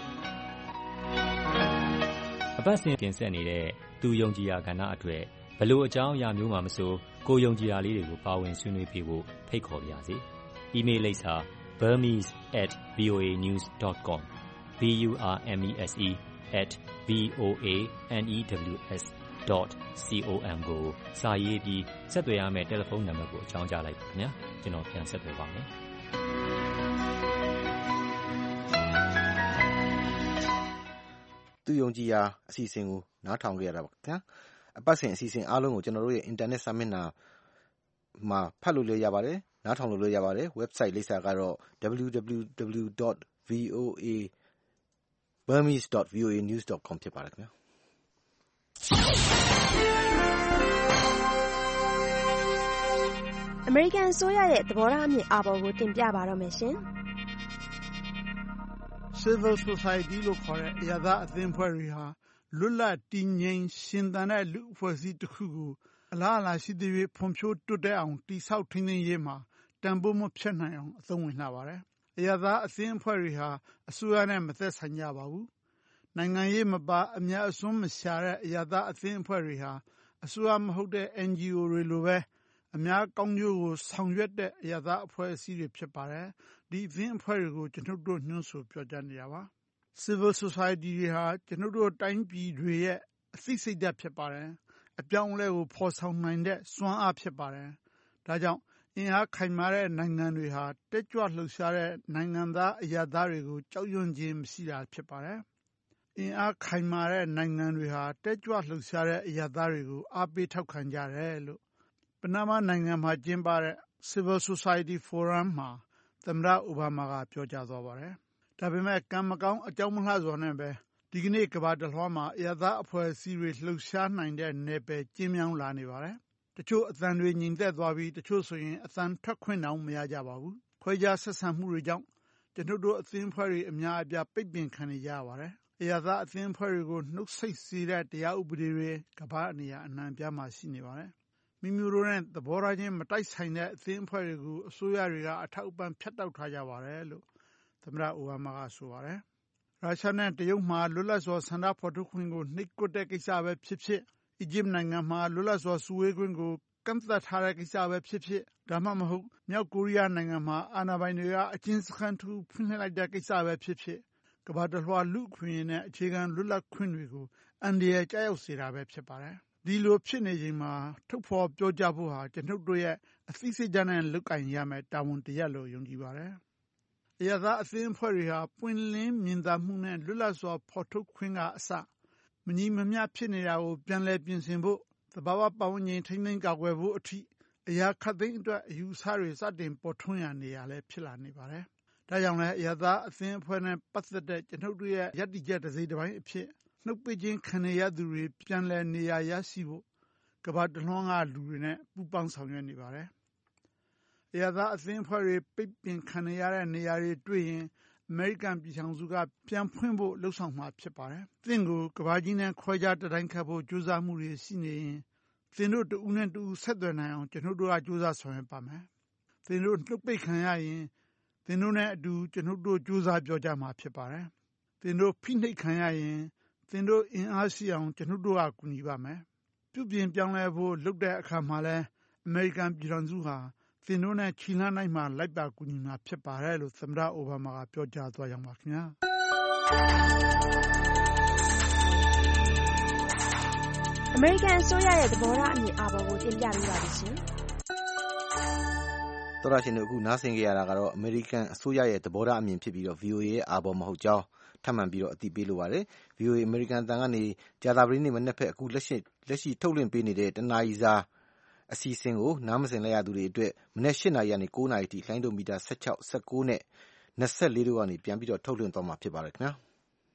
အပတ်စဉ်တင်ဆက်နေတဲ့သူယုံကြည်ရာကဏ္ဍအတွက်ဘလို့အကြောင်းအရာမျိုးမှမဆိုကိုယုံကြည်ရာလေးတွေကိုပါဝင်ဆွေးနွေးပေးဖို့ဖိတ်ခေါ်ပါရစေ။ email လိပ်စာ burmese@voanews.com burmese@voanews.com ကိုစာရေးပြီးဆက်သွယ်ရမယ့်တယ်လီဖုန်းနံပါတ်ကိုအကြောင်းကြားလိုက်ပါခင်ဗျာကျွန်တော်ပြန်ဆက်သွယ်ပါမယ်သူယုံကြည်ရာအစီအစဉ်ကိုနားထောင်ကြရတာပါခင်ဗျာအပတ်စဉ်အစီအစဉ်အားလုံးကိုကျွန်တော်တို့ရဲ့ internet စာမျက်နှာမှာဖတ်လို့ရပါတယ်နားထောင်လို့ရပါတယ် website လိပ်စာကတော့ www.burmese.voanews.com ဖြစ်ပါတယ်ခင်ဗျာအမေရိကန်အစိုးရရဲ့သဘောထားအမြင်အာဘော်ကိုတင်ပြပါတော့မယ်ရှင် Civil Society လို့ခေါ်တဲ့အရပ်သားအသင်းအဖွဲ့တွေဟာလွတ်လပ်တည်ငြိမ်ရှင်သန်တဲ့လူအဖွဲ့အစည်းတစ်ခုကိုအလားအလာရှိသေး၍ဖွံ့ဖြိုးတိုးတက်အောင်တည်ဆောက်ထိန်းသိမ်းရေးမှာတန်ဖိုးမဖြတ်နိုင်အောင်အသုံးဝင်လာပါတယ်။အရပ်သားအသင်းအဖွဲ့တွေဟာအစိုးရနဲ့မသက်ဆိုင်ကြပါဘူး။နိုင်ငံရေးမပါအများအစွန်းမရှာတဲ့အရပ်သားအသင်းအဖွဲ့တွေဟာအစိုးရမဟုတ်တဲ့ NGO တွေလိုပဲအများကောင်းကျိုးကိုဆောင်ရွက်တဲ့အရပ်သားအဖွဲ့အစည်းတွေဖြစ်ပါတယ်။ဒီအသင်းအဖွဲ့တွေကိုကျွန်တော်တို့ညွှန်းဆိုပြောကြားနေရပါ။ Civil Society တွေဟာကျွန်တော်တို့တိုင်းပြည်တွေရဲ့အသိစိတ်ဓာတ်ဖြစ်ပါတယ်။အပြောင်းအလဲကိုဖော်ဆောင်နိုင်တဲ့စွမ်းအားဖြစ်ပါတယ်။ဒါကြောင့်အင်အားခိုင်မာတဲ့နိုင်ငံတွေဟာတက်ကြွလှုပ်ရှားတဲ့နိုင်ငံသားအရပ်သားတွေကိုကြောက်ရွံ့ခြင်းမရှိတာဖြစ်ပါတယ်။အင်အားခိုင်မာတဲ့နိုင်ငံတွေဟာတက်ကြွလှုပ်ရှားတဲ့အရပ်သားတွေကိုအားပေးထောက်ခံကြတယ်လို့ပနားမားနိုင်ငံမှာကျင်းပတဲ့ Civil Society Forum မှာသမ္မတအိုဘားမားကပြောကြားသွားပါတယ်။ဒါပေမဲ့ကံမကောင်းအကြောင်းမလှစွာနဲ့ပဲဒီကနေ့ကမ္ဘာတစ်လွှားမှာအရပ်သားအဖွဲ့အစည်းတွေလှုပ်ရှားနိုင်တဲ့နယ်ပယ်ကျဉ်းမြောင်းလာနေပါတယ်။တချို့အသံတွေငြိမ်သက်သွားပြီးတချို့ဆိုရင်အသံထွက်ခွင့်တောင်မရကြပါဘူး။ခွဲခြားဆက်ဆံမှုတွေကြောင့်ကျွန်တော်တို့အသင်းအဖွဲ့တွေအများအပြားပိတ်ပင်ခံနေကြရပါတယ်။အရပ်သားအသင်းအဖွဲ့တွေကိုနှုတ်ဆိတ်စေတဲ့တရားဥပဒေတွေကမ္ဘာနေရာအနှံ့အပြားမှာရှိနေပါတယ်။မိမိတို့နဲ့သဘောထားချင်းမတိုက်ဆိုင်တဲ့အသင်းအဖွဲ့တွေကိုအစိုးရတွေကအထောက်အပံ့ဖြတ်တောက်ထားကြပါတယ်လို့သမ္မတအိုဘားမားကဆိုပါတယ်။ရုရှားနဲ့တရုတ်မှာလွတ်လပ်စွာဆန္ဒဖော်ထုတ်ခွင့်ကိုနှိပ်ကွပ်တဲ့ကိစ္စပဲဖြစ်ဖြစ်၊အီဂျစ်နိုင်ငံမှာလွတ်လပ်စွာစုဝေးခွင့်ကိုကန့်သတ်ထားတဲ့ကိစ္စပဲဖြစ်ဖြစ်၊ဒါမှမဟုတ်မြောက်ကိုရီးယားနိုင်ငံမှာအာဏာပိုင်တွေကအကျဉ်းစခန်းတခုဖွင့်လှစ်လိုက်တဲ့ကိစ္စပဲဖြစ်ဖြစ်ကမ္ဘာတလွှားလူ့အခွင့်အရေးနဲ့အခြေခံလွတ်လပ်ခွင့်တွေကိုအန္တရာယ်ကျရောက်စေတာပဲဖြစ်ပါတယ်။ဒီလိုဖြစ်နေချိန်မှာထုတ်ဖော်ပြောကြားဖို့ဟာကျွန်ုပ်တို့ရဲ့အသိစိတ်ဓာတ်နဲ့လုပ်ကိုင်ရမယ့်တာဝန်တစ်ရပ်လို့ယုံကြည်ပါတယ်။အရပ်သားအသင်းအဖွဲ့တွေဟာပွင့်လင်းမြင်သာမှုနဲ့လွတ်လပ်စွာဖော်ထုတ်ခွင့်ကအစမညီမမျှဖြစ်နေတာကိုပြန်လည်ပြင်ဆင်ဖို့သဘာဝပတ်ဝန်းကျင်ထိန်းသိမ်းကာကွယ်ဖို့အထိအရာခပ်သိမ်းအတွက်အယူအဆတွေစတင်ပေါ်ထွန်းရနေရလဲဖြစ်လာနေပါတယ်။ဒါကြောင့်လည်းအရပ်သားအသင်းအဖွဲ့နဲ့ပတ်သက်တဲ့ကျွန်ုပ်တို့ရဲ့ရပ်တည်ချက်တစ်စိတ်တစ်ပိုင်းအဖြစ်နှုတ်ပိတ်ခြင်းခံရသူတွေပြန်လည်နေရာရရှိဖို့ကမ္ဘာတလွှားကလူတွေနဲ့ပူးပေါင်းဆောင်ရွက်နေပါတယ်။အရပ်သားအသင်းအဖွဲ့တွေပိတ်ပင်ခံရတဲ့နေရာတွေတွေ့ရင်အမေရိကန်ပြည်ထောင်စုကပြန်ဖွင့်ဖို့လှုံ့ဆော်မှာဖြစ်ပါတယ်။သင်ကိုကမ္ဘာကြီးနဲ့ခွဲခြားတတိုင်းခတ်ဖို့ကြိုးစားမှုတွေရှိနေရင်သင်တို့တဦးနဲ့တဦးဆက်သွယ်နိုင်အောင်ကျွန်ုပ်တို့ကကြိုးစားဆောင်ရွက်ပါမယ်။သင်တို့နှုတ်ပိတ်ခံရရင်သင်တို့နဲ့အတူကျွန်ုပ်တို့ကြိုးစားပြောကြမှာဖြစ်ပါတယ်။သင်တို့ဖိနှိပ်ခံရရင်သင်တို့အင်အားရှိအောင်ကျွန်ုပ်တို့ကကူညီပါမယ်။ပြုပြင်ပြောင်းလဲဖို့လုပ်တဲ့အခါမှာလဲအမေရိကန်ပြည်ထောင်စုဟာသင်တို့နဲ့ခြေလှမ်းတိုင်းမှာလိုက်ပါကူညီမှာဖြစ်ပါတယ်လို့သမ္မတအိုဘားမားကပြောကြားသွားကြပါခင်ဗျာ။အမေရိကန်အစိုးရရဲ့သဘောထားအမြင်အာဘော်ကိုတင်ပြပေးပါလိမ့်ရှင်။သောရရှင်တို့အခုနားဆင်ကြရတာကတော့အမေရိကန်အစိုးရရဲ့သဘောထားအမြင်ဖြစ်ပြီးတော့ VOA ရဲ့အာဘော်မဟုတ်ကြောင်းထပ်မံပြီးတော့အသိပေးလိုပါတယ်။ VOA အမေရိကန်အသံကနေကြာသပတေးနေ့မနက်ဖက်အခုလက်ရှိထုတ်လွှင့်ပေးနေတဲ့တနာရီစာအစီအစဉ်ကိုနားမစင်လိုက်ရသူတွေအတွက်မနက်၈နာရီကနေ9နာရီထိလှိုင်းဒိုမီတာ16 19နဲ့24တို့ကနေပြန်ပြီးတော့ထုတ်လွှင့်သွားမှာဖြစ်ပါတယ်ခင်ဗျာ။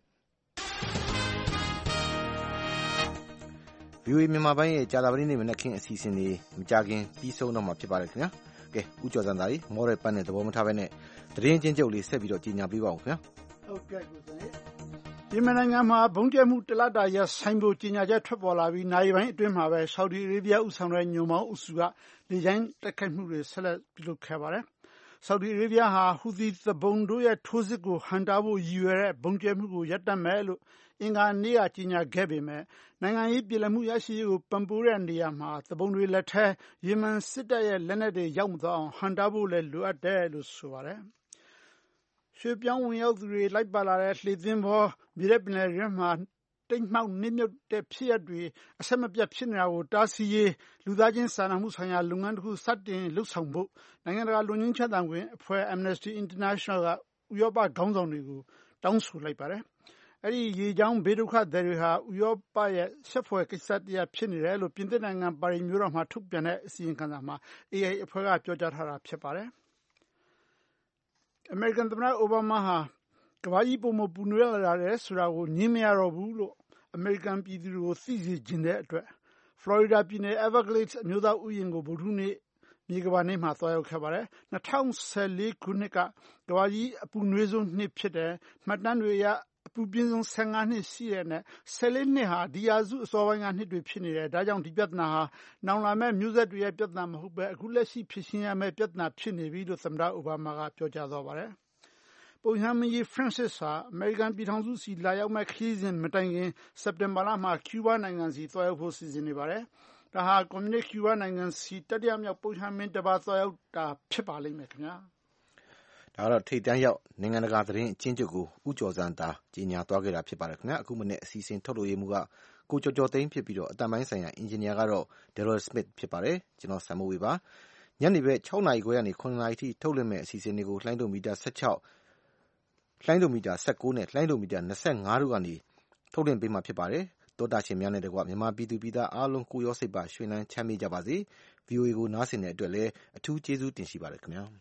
VOA မြန်မာပိုင်းရဲ့ကြာသပတေးနေ့မနက်ခင်းအစီအစဉ်တွေမကြခင်ပြီးဆုံးတော့မှာဖြစ်ပါတယ်ခင်ဗျာ။ကဲဦးကျော်စံသားကြီးမော်ရယ်ပန်းနဲ့သဘောမထားဘဲနဲ့သတင်းချင်းချုပ်လေးဆက်ပြီးတော့ကြီးညာပေးပါဦးခင်ဗျာ။ဟုတ်ကဲ့ကိုစံရဲ့ယီမန်နိုင်ငံမှာဘုံကျဲမှုတလတာရဆိုင်ဖို့ကြီးညာချက်ထွက်ပေါ်လာပြီးနိုင်ပိုင်းအတွင်းမှာပဲဆော်ဒီအာရေဗျဥဆောင်တဲ့ညွန်မောင်းအုပ်စုကလေကြောင်းတိုက်ခိုက်မှုတွေဆက်လက်ပြုလုပ်ခဲ့ပါတယ်။ဆော်ဒီအာရေဗျဟာဟူသီသဘုံတို့ရဲ့ထိုးစစ်ကိုဟန်တာဖို့ရည်ရွယ်တဲ့ဘုံကျဲမှုကိုရပ်တန့်မယ်လို့အင်္ဂါနေ့ကကြီးညာခဲ့ပေမဲ့နိုင်ငံရေးပြည်လည်မှုရရှိရေးကိုပံ့ပိုးတဲ့နေရာမှာသဘုံတွေလက်ထဲယီမန်စစ်တပ်ရဲ့လက်နက်တွေရောက်မသွားအောင်ဟန်တာဖို့လည်းလိုအပ်တယ်လို့ဆိုပါတယ်။ရွှေပြောင်းဝင်ရောက်သူတွေလိုက်ပါလာတဲ့လှေသင်းဘောမြေထဲပင်လယ်ထဲမှာတိမ်မှောက်နစ်မြုပ်တဲ့ဖြစ်ရပ်တွေအဆက်မပြတ်ဖြစ်နေတာကိုတားဆီးရေးလူသားချင်းစာနာမှုဆိုင်ရာလုပ်ငန်းတစ်ခုစတင်လှုပ်ဆောင်ဖို့နိုင်ငံတကာလွတ်ငင်းချမ်းသာခွင့်အဖွဲ့ Amnesty International ကဥရောပခေါင်းဆောင်တွေကိုတောင်းဆိုလိုက်ပါတယ်။အဲ့ဒီရေကြောင်းဘေးဒုက္ခသည်တွေဟာဥရောပရဲ့ရှက်ဖွယ်ကိစ္စတရားဖြစ်နေတယ်လို့ပြင်သစ်နိုင်ငံပါရီမြို့တော်မှာထုတ်ပြန်တဲ့အစီရင်ခံစာမှာ AI အဖွဲ့ကပြောကြားထားတာဖြစ်ပါတယ်။အမေရိကန်သမ္မတအိုဘားမားဟာကမ္ဘာကြီးပုံမပူနွေးလာတယ်ဆိုတာကိုညင်းမရတော့ဘူးလို့အမေရိကန်ပြည်သူတွေကိုသိစေခြင်းတဲ့အတွက်ဖလော်ရီဒါပြည်နယ် Everglades အမျိုးသားဥယျာဉ်ကိုဗုဒ္ဓဟူးနေ့မြေကမ္ဘာနေ့မှာသွားရောက်ခဲ့ပါတယ်။2014ခုနှစ်ကကမ္ဘာကြီးအပူနွေးဆုံးနှစ်ဖြစ်တယ်။မှတ်တမ်းတွေအရအပူပြင်းဆုံး15နှစ်ရှိတဲ့နဲ့14နှစ်ဟာဒီယာစုအစောပိုင်းကနှစ်တွေဖြစ်နေတယ်။ဒါကြောင့်ဒီပြဿနာဟာနောင်လာမဲ့မျိုးဆက်တွေရဲ့ပြဿနာမဟုတ်ပဲအခုလက်ရှိဖြစ်ရှင်းရမယ့်ပြဿနာဖြစ်နေပြီလို့သမ္မတအိုဘားမားကပြောကြားသွားပါတယ်။ပုပ်ရဟန်းမင်းကြီး Francis ဟာအမေရိကန်ပြည်ထောင်စုဆီလာရောက်မဲ့ခရီးစဉ်မတိုင်ခင်စက်တင်ဘာလမှာကျူးဘားနိုင်ငံဆီသွားရောက်ဖို့စီစဉ်နေပါတယ်။ဒါဟာကွန်မြူနစ်ကျူးဘားနိုင်ငံဆီတတိယမြောက်ပုပ်ရဟန်းမင်းတစ်ပါးသွားရောက်တာဖြစ်ပါလိမ့်မယ်ခင်ဗျာ။ဒါကတော့ထိပ်တန်းရောက်နိုင်ငံတကာသတင်းအချင်းချုပ်ကိုဥကျော်စံသားကြီးညာသွားခဲ့တာဖြစ်ပါတယ်ခင်ဗျာ။အခုမနေ့အစီအစဉ်ထုတ်လို့ရမှုကကိုကျော်ကျော်သိန်းဖြစ်ပြီးတော့အတန်ပိုင်းဆိုင်ရာအင်ဂျင်နီယာကတော့ Daryl Smith ဖြစ်ပါတယ်။ကျွန်တော်ဆမ်မိုးဝေပါ။ညနေဘက်6နာရီခွဲကနေ9နာရီထိထုတ်လွှင့်မဲ့အစီအစဉ်တွေကိုလှိုင်းဒိုမီတာ16လှိုင်းဒိုမီတာ19နဲ့လှိုင်းဒိုမီတာ25တို့ကနေထုတ်လွှင့်ပေးမှာဖြစ်ပါတယ်။တောတာရှင်များနဲ့တကွမြန်မာပြည်သူပြည်သားအားလုံးကိုရောစိတ်ပါရွှင်လန်းချမ်းမြေ့ကြပါစေ။ VOA ကိုနားဆင်တဲ့အတွက်လည်းအထူးကျေးဇူးတင်ရှိပါတယ်ခင်ဗျာ။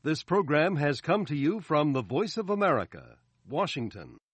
This program has come to you from the Voice of America, Washington.